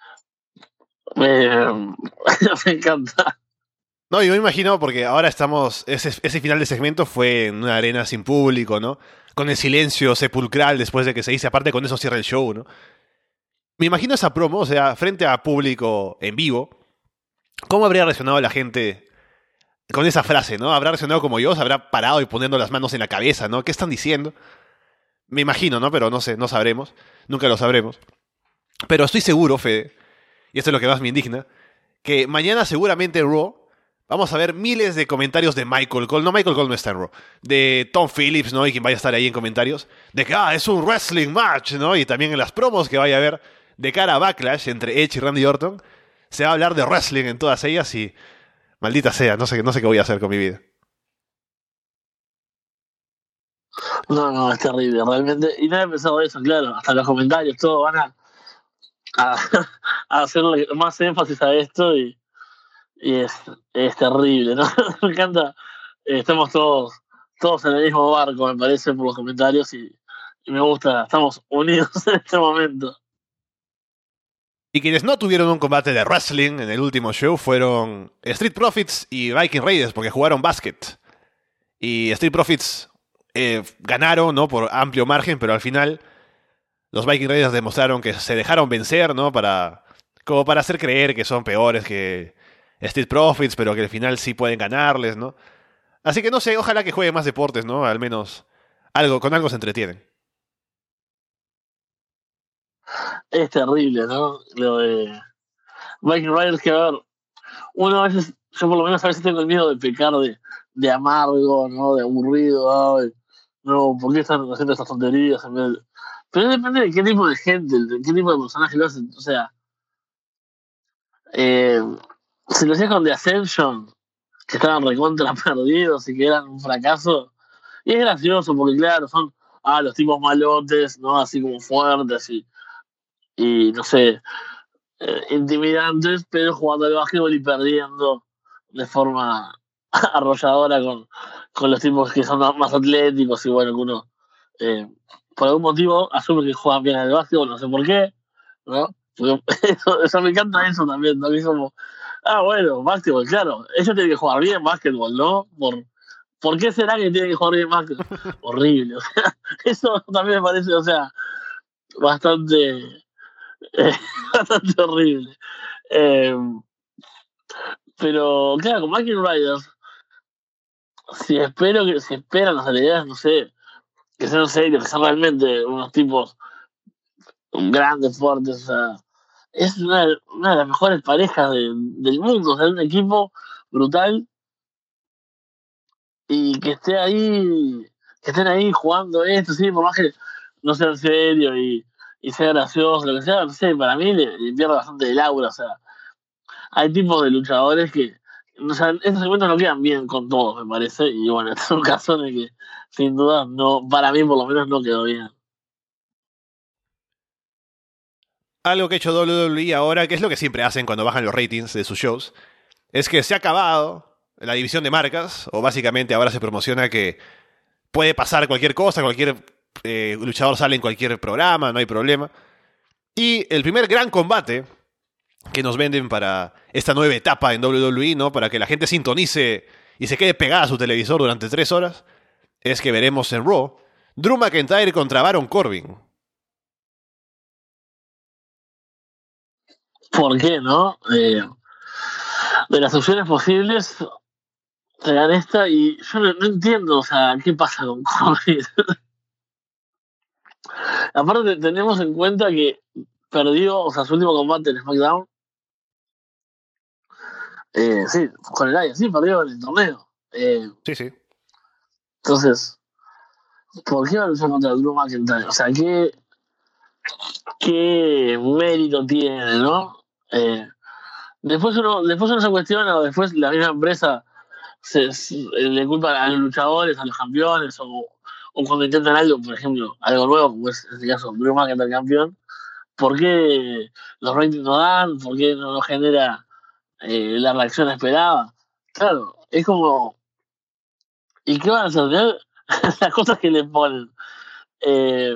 eh, me encanta. No, yo me imagino porque ahora estamos, ese, ese final de segmento fue en una arena sin público, ¿no? Con el silencio sepulcral después de que se dice, aparte con eso cierra el show, ¿no? Me imagino esa promo, o sea, frente a público en vivo, ¿cómo habría reaccionado la gente con esa frase, ¿no? ¿Habrá reaccionado como yo? ¿Se habrá parado y poniendo las manos en la cabeza, ¿no? ¿Qué están diciendo? Me imagino, ¿no? Pero no sé, no sabremos. Nunca lo sabremos. Pero estoy seguro, Fede, y esto es lo que más me indigna, que mañana seguramente en Raw vamos a ver miles de comentarios de Michael Cole. No, Michael Cole no está en Raw. De Tom Phillips, ¿no? Y quien vaya a estar ahí en comentarios. De que, ah, es un wrestling match, ¿no? Y también en las promos que vaya a haber de cara a Backlash entre Edge y Randy Orton, se va a hablar de wrestling en todas ellas y... Maldita sea, no sé, no sé qué voy a hacer con mi vida. No, no, es terrible, realmente. Y no he pensado eso, claro. Hasta los comentarios, todos van a, a, a hacerle más énfasis a esto y, y es, es terrible, ¿no? Me encanta. Eh, estamos todos, todos en el mismo barco, me parece, por los comentarios y, y me gusta. Estamos unidos en este momento. Y quienes no tuvieron un combate de wrestling en el último show fueron Street Profits y Viking Raiders, porque jugaron básquet. Y Street Profits eh, ganaron, ¿no? Por amplio margen, pero al final los Viking Raiders demostraron que se dejaron vencer, ¿no? Para, como para hacer creer que son peores que Street Profits, pero que al final sí pueden ganarles, ¿no? Así que no sé, ojalá que jueguen más deportes, ¿no? Al menos algo, con algo se entretienen. Es terrible, ¿no? Lo de Viking Riders, que a ver, uno a veces, yo por lo menos a veces tengo el miedo de pecar de, de amargo, ¿no? De aburrido, ay, no, ¿por qué están haciendo estas tonterías? En vez de- Pero depende de qué tipo de gente, de qué tipo de personaje lo hacen. O sea, eh, si lo hacías con The Ascension, que estaban recontra perdidos y que eran un fracaso, y es gracioso porque, claro, son ah, los tipos malotes, ¿no? Así como fuertes y, y no sé, eh, intimidantes, pero jugando al básquetbol y perdiendo de forma arrolladora con, con los tipos que son más más atléticos y bueno, que uno eh, por algún motivo asume que juegan bien al básquetbol, no sé por qué, ¿no? Porque eso, eso me encanta eso también, ¿no? Que es como, ah, bueno, básquetbol, claro, ellos tienen que jugar bien básquetbol, ¿no? Por, ¿por qué será que tienen que jugar bien básquetbol? Horrible, o sea, eso también me parece, o sea, bastante, eh, bastante horrible. Eh, pero claro, con Viking Riders, si espero que, si esperan las realidades, no sé, que sean serios, que sean realmente unos tipos grandes, fuertes, o sea, es una, una de las mejores parejas de- del mundo, o sea, un equipo brutal y que esté ahí, que estén ahí jugando esto, sí, por más que no sea en serio y, y sea gracioso, lo que sea, no sé, para mí le, le pierde bastante el aura, o sea, hay tipos de luchadores que, o sea, estos segmentos no quedan bien con todos, me parece, y bueno, este es un caso en el que, sin duda, no, para mí por lo menos no quedó bien. Algo que ha hecho W W E ahora, que es lo que siempre hacen cuando bajan los ratings de sus shows, es que se ha acabado la división de marcas, o básicamente ahora se promociona que puede pasar cualquier cosa, cualquier eh, luchador sale en cualquier programa, no hay problema. Y el primer gran combate que nos venden para esta nueva etapa en W W E, ¿no? Para que la gente sintonice y se quede pegada a su televisor durante tres horas, es que veremos en Raw Drew McIntyre contra Baron Corbin. ¿Por qué, no? Eh, de las opciones posibles, te dan esta y yo no, no entiendo, o sea, qué pasa con Corbin. Aparte, tenemos en cuenta que perdió, o sea, su último combate en SmackDown, eh, sí, con el Aya, sí, perdió en el torneo. Eh, Sí, sí. entonces, ¿por qué va a luchar contra Drew McIntyre? O sea, ¿qué, qué mérito tiene, ¿no? Eh, después uno, después uno se cuestiona, o después la misma empresa se, se- le culpa a los luchadores, a los campeones, o, o cuando intentan algo, por ejemplo, algo nuevo, como es en este caso Drew McIntyre campeón, ¿por qué los ratings no dan? ¿Por qué no, no genera eh, la reacción esperada? Claro, es como, ¿y qué van a hacer? Las cosas que le ponen. Eh,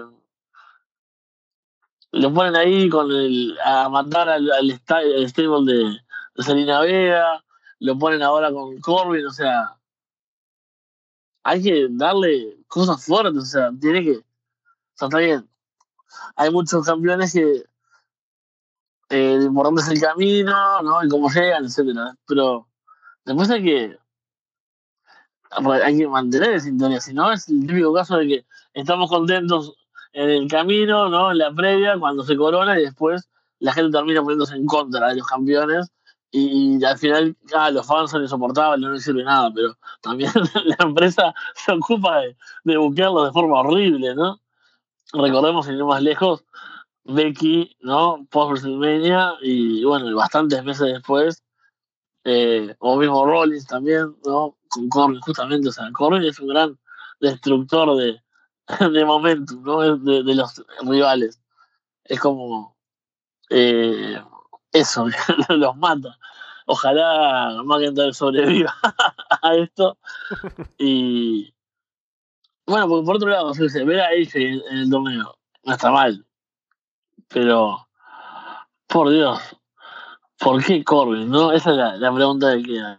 lo ponen ahí con el, a matar al, al, sta- al stable de, de Selena Vega, lo ponen ahora con Corbin, o sea, hay que darle cosas fuertes, o sea, tiene que, o sea, está bien, hay muchos campeones que eh, lo importante es el camino, ¿no? Y cómo llegan, etcétera, pero después hay que, hay que mantener esa sintonía, si no es el típico caso de que estamos contentos en el camino, ¿no? En la previa, cuando se corona y después la gente termina poniéndose en contra de los campeones y, y al final, ah, los fans son insoportables, no les sirve nada, pero también la empresa se ocupa de, de buquearlos de forma horrible, ¿no? Recordemos, sin ir más lejos, Becky, ¿no? Post WrestleMania y bueno, y bastantes meses después, eh, o mismo Rollins también, ¿no? Con Corbin, justamente, o sea, Corbin es un gran destructor de, de momentum, ¿no? De, de los rivales. Es como eh, eso, los mata. Ojalá McIntyre sobreviva a esto. Y bueno, porque por otro lado, yo sé, ver a Edge en, en el torneo no está mal, pero por Dios, ¿por qué Corbin? ¿No? Esa es la, la pregunta que queda.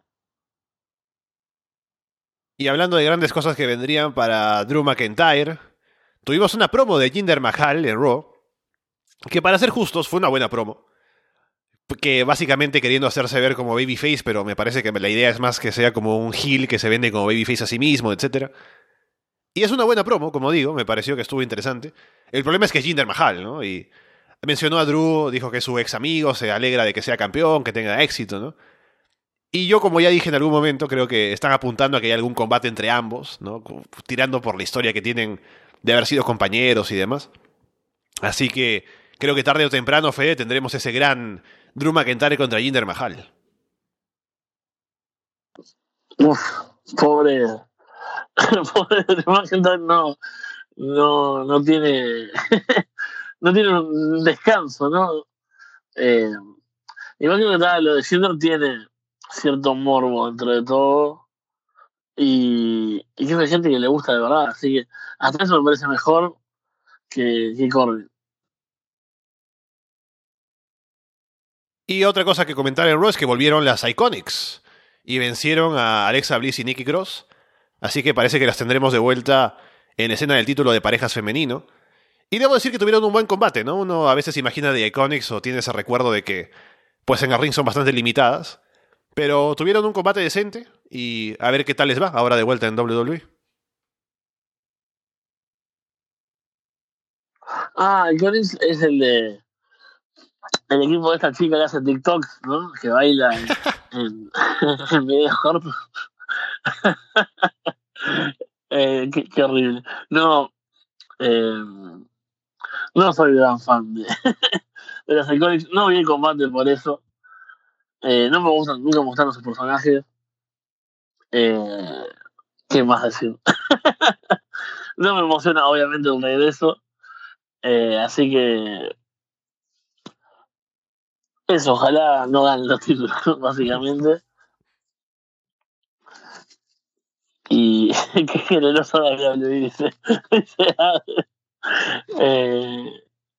Y hablando de grandes cosas que vendrían para Drew McIntyre, tuvimos una promo de Jinder Mahal en Raw, que para ser justos fue una buena promo, que básicamente queriendo hacerse ver como babyface, pero me parece que la idea es más que sea como un heel que se vende como babyface a sí mismo, etcétera. Y es una buena promo, como digo, me pareció que estuvo interesante. El problema es que es Jinder Mahal, ¿no? Y mencionó a Drew, dijo que es su ex amigo, se alegra de que sea campeón, que tenga éxito, ¿no? Y yo, como ya dije en algún momento, creo que están apuntando a que haya algún combate entre ambos, ¿no? Tirando por la historia que tienen de haber sido compañeros y demás. Así que creo que tarde o temprano, Fede, tendremos ese gran Drew McIntyre contra Jinder Mahal. Uf, pobre, pobre McIntyre no, no, no tiene, no tiene un descanso, ¿no? Eh, igual que nada, lo de Jinder tiene cierto morbo dentro de todo y, y que hay gente que le gusta de verdad, así que hasta eso me parece mejor que, que Corbin. Y otra cosa que comentar en Raw es que volvieron las Iconics y vencieron a Alexa Bliss y Nikki Cross. Así que parece que las tendremos de vuelta en escena del título de parejas femenino. Y debo decir que tuvieron un buen combate, ¿no? Uno a veces imagina de Iconics o tiene ese recuerdo de que, pues en el ring son bastante limitadas. Pero tuvieron un combate decente y a ver qué tal les va ahora de vuelta en W W E. Ah, el Corbin es el de el equipo de esta chica que hace TikToks, ¿no? Que baila en, en, en videos cortos. eh, qué, qué horrible. No, eh, no soy gran fan de, de los Iconics. No vi el combate por eso. Eh, no me gustan, nunca me gustaron sus personajes. Eh, ¿Qué más decir? No me emociona, obviamente, el regreso. Eh, así que eso, ojalá no ganen los títulos, básicamente. Y qué generoso de W W E, dice. dice eh,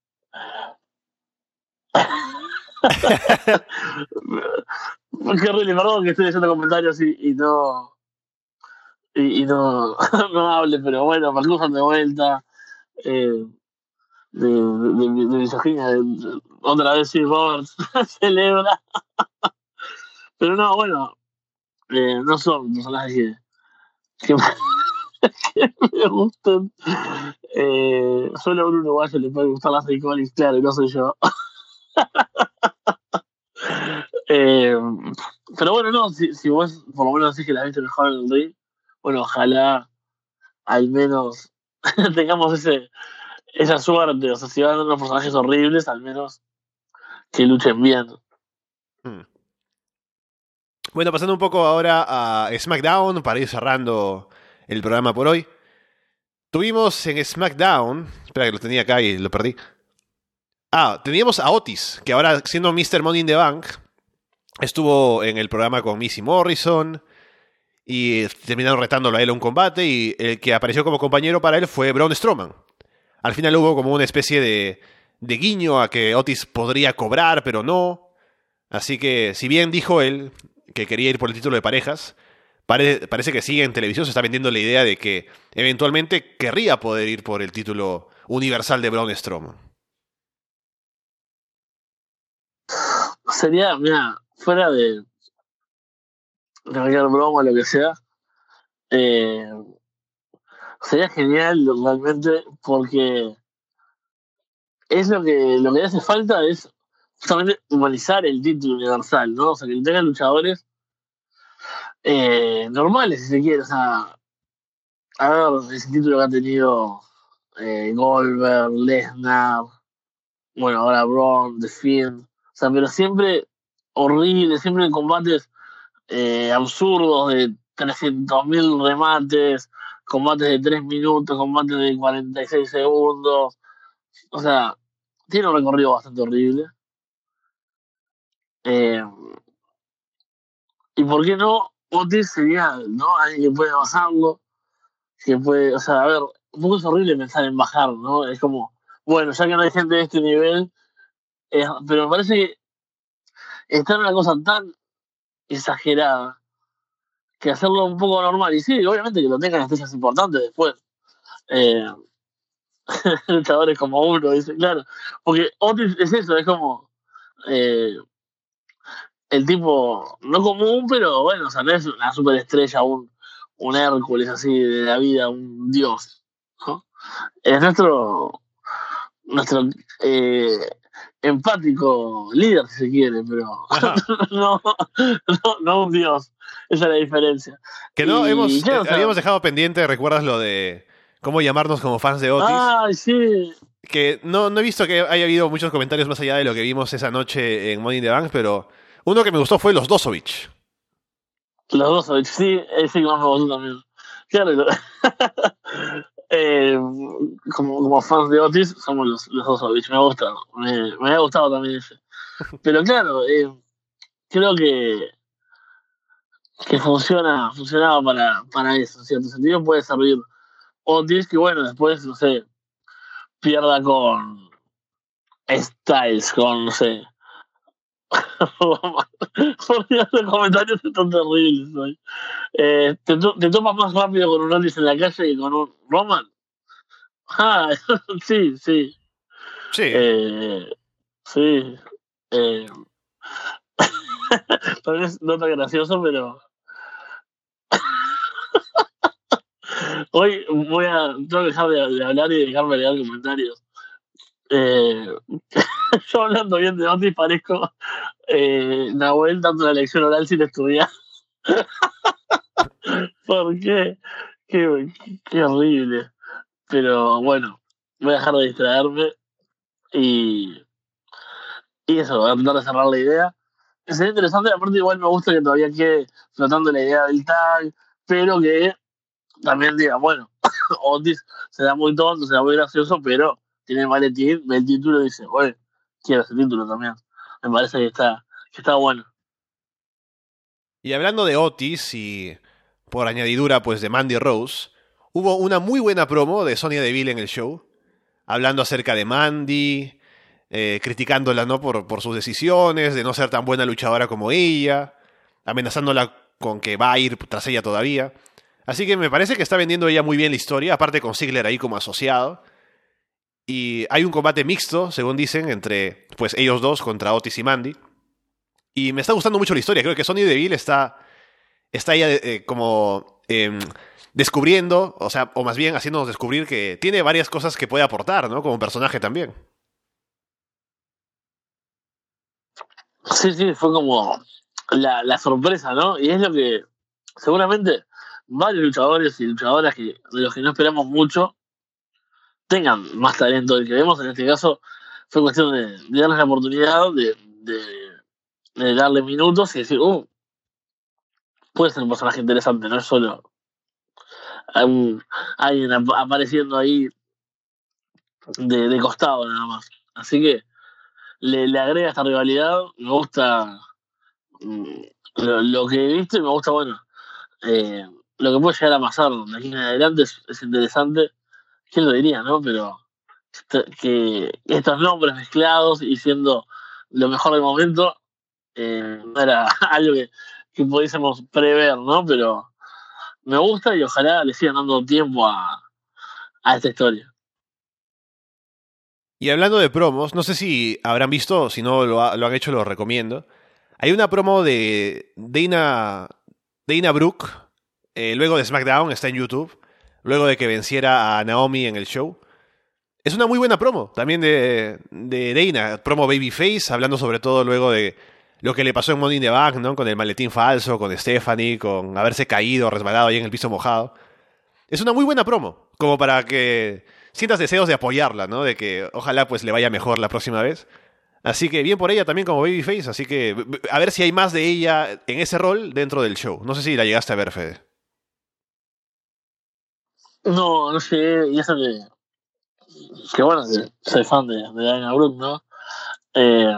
qué horrible, perdón que estoy haciendo comentarios y, y no y, y no, no hable, pero bueno, me acusan de vuelta eh, de, de, de, de misoginia, de, de- otra vez sí, Roberts celebra, pero no, bueno, eh, no son personajes que, que me, que me gusten. Eh, solo a un uruguayo le puede gustar las icónicas, claro, y no soy yo. Eh, pero bueno, no, si, si vos por lo menos decís que la viste mejor en el ring, bueno, ojalá al menos tengamos ese, esa suerte. O sea, si van a dar unos personajes horribles, al menos que luchen bien. Hmm. Bueno, pasando un poco ahora a SmackDown para ir cerrando el programa por hoy. Tuvimos en SmackDown... Espera que lo tenía acá y lo perdí. Ah, teníamos a Otis, que ahora siendo míster Money in the Bank, estuvo en el programa con Missy Morrison y terminaron retándolo a él a un combate y el que apareció como compañero para él fue Braun Strowman. Al final hubo como una especie de, de guiño a que Otis podría cobrar, pero no. Así que, si bien dijo él que quería ir por el título de parejas, pare- parece que sí en televisión se está vendiendo la idea de que eventualmente querría poder ir por el título universal de Braun Strowman. Sería, mira, fuera de, de cualquier broma o lo que sea, eh, sería genial realmente porque es lo que, lo que le hace falta es justamente humanizar el título universal, ¿no? O sea, que tengan luchadores eh, normales, si se quiere. O sea, a ver, ese título que ha tenido eh, Goldberg, Lesnar, bueno, ahora Braun, The Fiend. O sea, pero siempre horrible, siempre en combates eh, absurdos de trescientos mil remates, combates de tres minutos, combates de cuarenta y seis segundos. O sea, tiene un recorrido bastante horrible. Eh, ¿Y por qué no? Otis sería, ¿no? Alguien que puede bajarlo, que puede, o sea, a ver, un poco es horrible pensar en bajar, ¿no? Es como, bueno, ya que no hay gente de este nivel, eh, pero me parece que está en una cosa tan exagerada que hacerlo un poco normal. Y sí, obviamente que lo tengan estrellas importantes después. Eh, luchadores como uno, dice, claro. Porque Otis es eso, es como eh, el tipo, no común, pero bueno, o sea, no es una superestrella, un, un Hércules así de la vida, un dios, ¿no? Es nuestro, nuestro eh, empático líder, si se quiere, pero no, no, no un dios. Esa es la diferencia. Que no, Y, hemos, claro, eh, o sea, habíamos dejado pendiente, ¿recuerdas lo de cómo llamarnos como fans de Otis? ay, sí. Que no, no he visto que haya habido muchos comentarios más allá de lo que vimos esa noche en Money in the Bank, pero uno que me gustó fue los Dosovich. Los dos, sí, ese que más me gustó también. Claro, lo- eh, como, como fans de Otis, somos los, los dos Ovich, me gusta, me, me ha gustado también ese. Pero claro, eh, creo que, que funciona, funcionaba para, para eso, en cierto sentido puede servir Otis, que bueno, después, no sé, pierda con Styles, con, no sé, porque los comentarios están terribles hoy. Eh, ¿te, to- te tomas más rápido con un Otis en la calle que con un Roman? Ah, sí, sí. Sí, Eh, sí. Eh, tal vez no tan gracioso, pero hoy voy a. Tengo que dejar de, de hablar y dejarme de dar comentarios. Eh, yo hablando bien de Otis parezco eh, Nahuel dando la lección oral sin estudiar. ¿Por qué? Qué, qué horrible. Pero bueno, voy a dejar de distraerme y, y eso, voy a tratar de cerrar la idea. Sería interesante, aparte igual me gusta que todavía quede flotando la idea del tag, pero que también diga, bueno, Otis será muy tonto, será muy gracioso, pero tiene el maletín, ve el título y dice, oye, quiero ese título también. Me parece que está, que está bueno. y hablando de Otis y por añadidura pues de Mandy Rose, hubo una muy buena promo de Sonya Deville en el show, hablando acerca de Mandy, eh, criticándola, ¿no? por, por sus decisiones, de no ser tan buena luchadora como ella, amenazándola con que va a ir tras ella todavía. Así que me parece que está vendiendo ella muy bien la historia, aparte con Ziggler ahí como asociado. Y hay un combate mixto, según dicen, entre pues ellos dos contra Otis y Mandy. Y me está gustando mucho la historia. Creo que Sonya Deville está, está ella eh, como eh, descubriendo, o sea, o más bien haciéndonos descubrir que tiene varias cosas que puede aportar, ¿no? Como personaje también. Sí, sí, fue como la, la sorpresa, ¿no? Y es lo que seguramente varios luchadores y luchadoras que, de los que no esperamos mucho tengan más talento del que vemos. En este caso fue cuestión de, de darles la oportunidad de, de, de darle minutos y decir, uh, puede ser un personaje interesante, no es solo un, alguien ap- apareciendo ahí de, de costado nada más. Así que le, le agrega esta rivalidad, me gusta mm, lo, lo que he visto y me gusta, bueno, eh, lo que puede llegar a pasar de aquí en adelante es, es interesante. ¿Quién lo diría, no? Pero esto- que estos nombres mezclados y siendo lo mejor del momento eh, no era algo que, que pudiésemos prever, ¿no? Pero me gusta y ojalá le sigan dando tiempo a, a esta historia. Y hablando de promos, no sé si habrán visto, si no lo, ha- lo han hecho, lo recomiendo. Hay una promo de Dana, Dana Brooke, eh, luego de SmackDown, está en YouTube, luego de que venciera a Naomi en el show. es una muy buena promo también de, de Dana, promo Babyface, hablando sobre todo luego de lo que le pasó en Money in the Bank, ¿no? Con el maletín falso, con Stephanie, con haberse caído, resbalado ahí en el piso mojado. Es una muy buena promo, como para que sientas deseos de apoyarla, ¿no? De que ojalá pues le vaya mejor la próxima vez. Así que bien por ella también como Babyface, así que a ver si hay más de ella en ese rol dentro del show. No sé si la llegaste a ver, Fede. No, no sé, y eso que, que bueno, que soy fan de, de Dana Brooke, ¿no? Eh,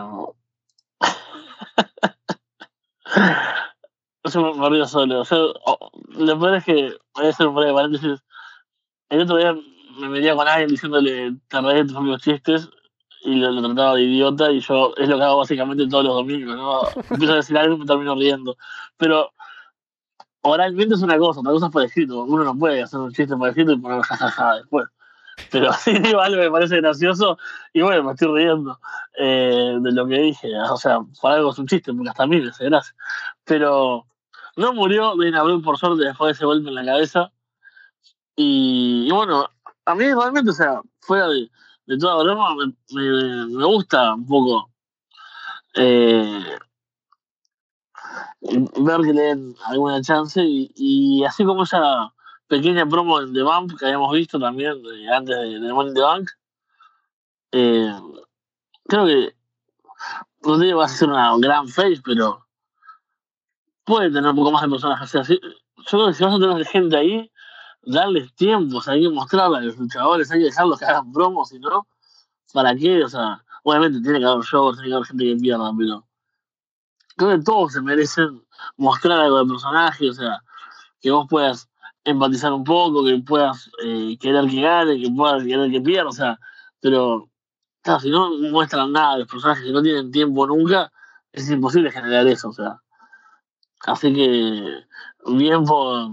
Yo me, me río solo. O sea, oh, lo peor es que, voy a hacer un breve paréntesis, el otro día me metía con alguien diciéndole, te reís de tus propios chistes, y lo, lo trataba de idiota, y yo es lo que hago básicamente todos los domingos, ¿no? Empiezo a decir algo y me termino riendo. Pero oralmente es una cosa, otra cosa es por escrito. Uno no puede hacer un chiste por escrito y poner jajaja después. Pero sí digo algo que me parece gracioso, y bueno, me estoy riendo eh, de lo que dije. O sea, por algo es un chiste, porque hasta a mí me hace gracia. Pero no murió Dana Brooke por suerte después de ese golpe en la cabeza. Y, y bueno, a mí realmente, o sea, fuera de, de toda broma, me, me, me gusta un poco eh, ver que le den alguna chance. Y, y así como esa pequeña promo en The Bump que habíamos visto también eh, antes de, de Money in the Bank, eh, creo que no sé si va a ser una gran face, pero puede tener un poco más de personajes. O sea, si, yo creo que si vas a tener gente ahí, darles tiempo, o sea, hay que mostrarle a los luchadores, hay que dejarlos que hagan promos, si no, ¿para qué? O sea, obviamente tiene que haber shows, tiene que haber gente que pierda, pero creo que todos se merecen mostrar algo de personaje, o sea, que vos puedas empatizar un poco, que puedas eh, querer que gane, que puedas querer que pierda, o sea, pero claro, si no muestran nada de los personajes que no tienen tiempo nunca, es imposible generar eso, o sea, así que bien por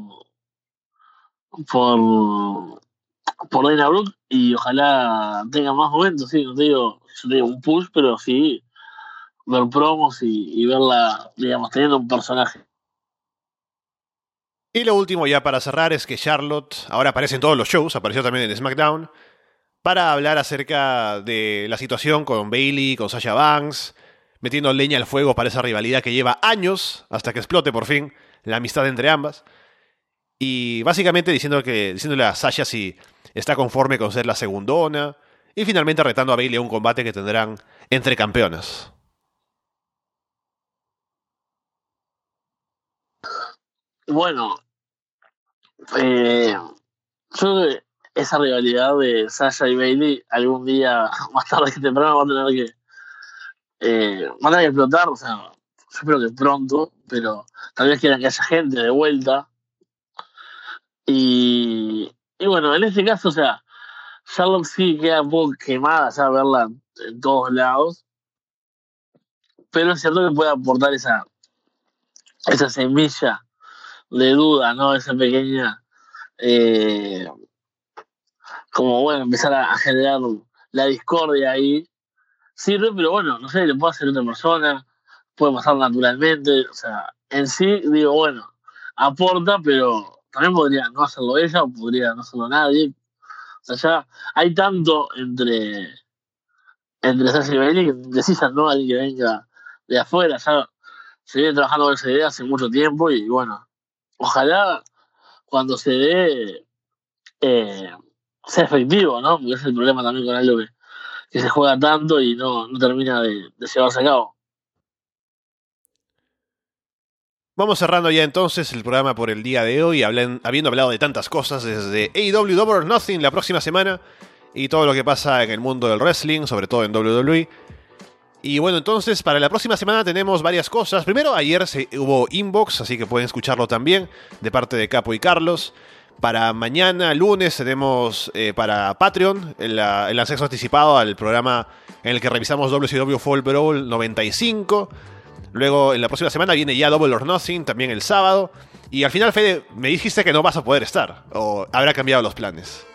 por por Dana Brooke, y ojalá tenga más momentos, sí, no te digo, yo te digo un push, pero sí ver promos y, y verla, digamos, teniendo un personaje. Y lo último ya para cerrar es que Charlotte ahora aparece en todos los shows, apareció también en SmackDown, para hablar acerca de la situación con Bayley, con Sasha Banks, metiendo leña al fuego para esa rivalidad que lleva años hasta que explote por fin la amistad entre ambas. Y básicamente diciendo que, diciéndole a Sasha si está conforme con ser la segundona, y finalmente retando a Bayley a un combate que tendrán entre campeonas. Bueno, eh, yo creo que esa rivalidad de Sasha y Bayley algún día, más tarde que temprano, va a tener que eh, va a tener que explotar, o sea, yo espero que pronto, pero tal vez quieran que haya gente de vuelta. Y, y bueno, en este caso, o sea, Charlotte sí queda un poco quemada ya verla en todos lados, pero es cierto que puede aportar esa, esa semilla de duda, ¿no? Esa pequeña, eh, como bueno, empezar a, a generar la discordia ahí. Sirve, pero bueno, no sé, le puede hacer otra persona, puede pasar naturalmente, o sea, en sí, digo, bueno, aporta, pero también podría no hacerlo ella o podría no hacerlo nadie. O sea, ya hay tanto entre, entre Sasha y Bailey que necesitan, ¿no? Alguien que venga de afuera, ya se viene trabajando con esa idea hace mucho tiempo y bueno, ojalá cuando se dé eh, sea efectivo, ¿no? Porque ese es el problema también con algo que, que se juega tanto y no, no termina de, de llevarse a cabo. Vamos cerrando ya entonces el programa por el día de hoy, hablen, habiendo hablado de tantas cosas desde A E W Double or Nothing la próxima semana y todo lo que pasa en el mundo del wrestling, sobre todo en W W E. Y bueno, entonces para la próxima semana tenemos varias cosas. Primero, ayer se, hubo Inbox, así que pueden escucharlo también, de parte de Capo y Carlos. Para mañana, lunes, tenemos eh, para Patreon el, el acceso anticipado al programa en el que revisamos W C W Fall Brawl noventa y cinco. Luego, en la próxima semana viene ya Double or Nothing, también el sábado. Y al final, Fede, me dijiste que no vas a poder estar. ¿O habrá cambiado los planes?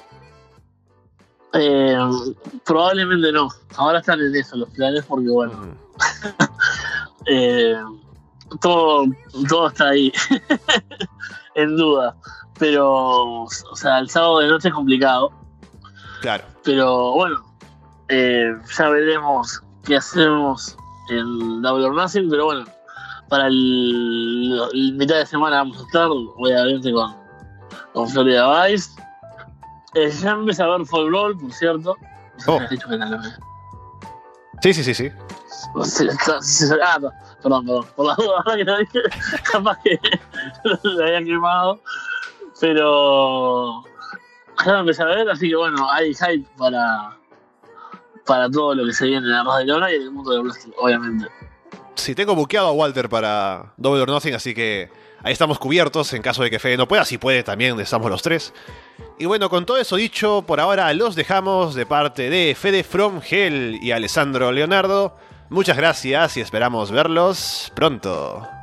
Eh, probablemente no. Ahora están en eso los planes porque, bueno, uh-huh. eh, todo, todo está ahí en duda. Pero, o sea, el sábado de noche es complicado. Claro. Pero bueno, eh, ya veremos qué hacemos en Double or Nothing, pero bueno, para el, el mitad de semana vamos a estar, obviamente, con, con Florida Vice. Eh, ya empecé a ver Fall Brawl, por cierto. Oh. Dicho que no lo veo. Sí, sí, sí, sí. Sí, sí, sí, ah, no, perdón, perdón. Por la duda, ahora que lo dije, capaz que lo había quemado. Pero ya lo empecé a ver, así que bueno, hay hype para, para todo lo que se viene en la Arras de Lona y en el mundo del wrestling, obviamente. Sí, tengo buqueado a Walter para Double or Nothing, así que ahí estamos cubiertos en caso de que Fede no pueda. Si puede, también estamos los tres. Y bueno, con todo eso dicho, por ahora los dejamos de parte de Fede From Hell y Alessandro Leonardo. Muchas gracias y esperamos verlos pronto.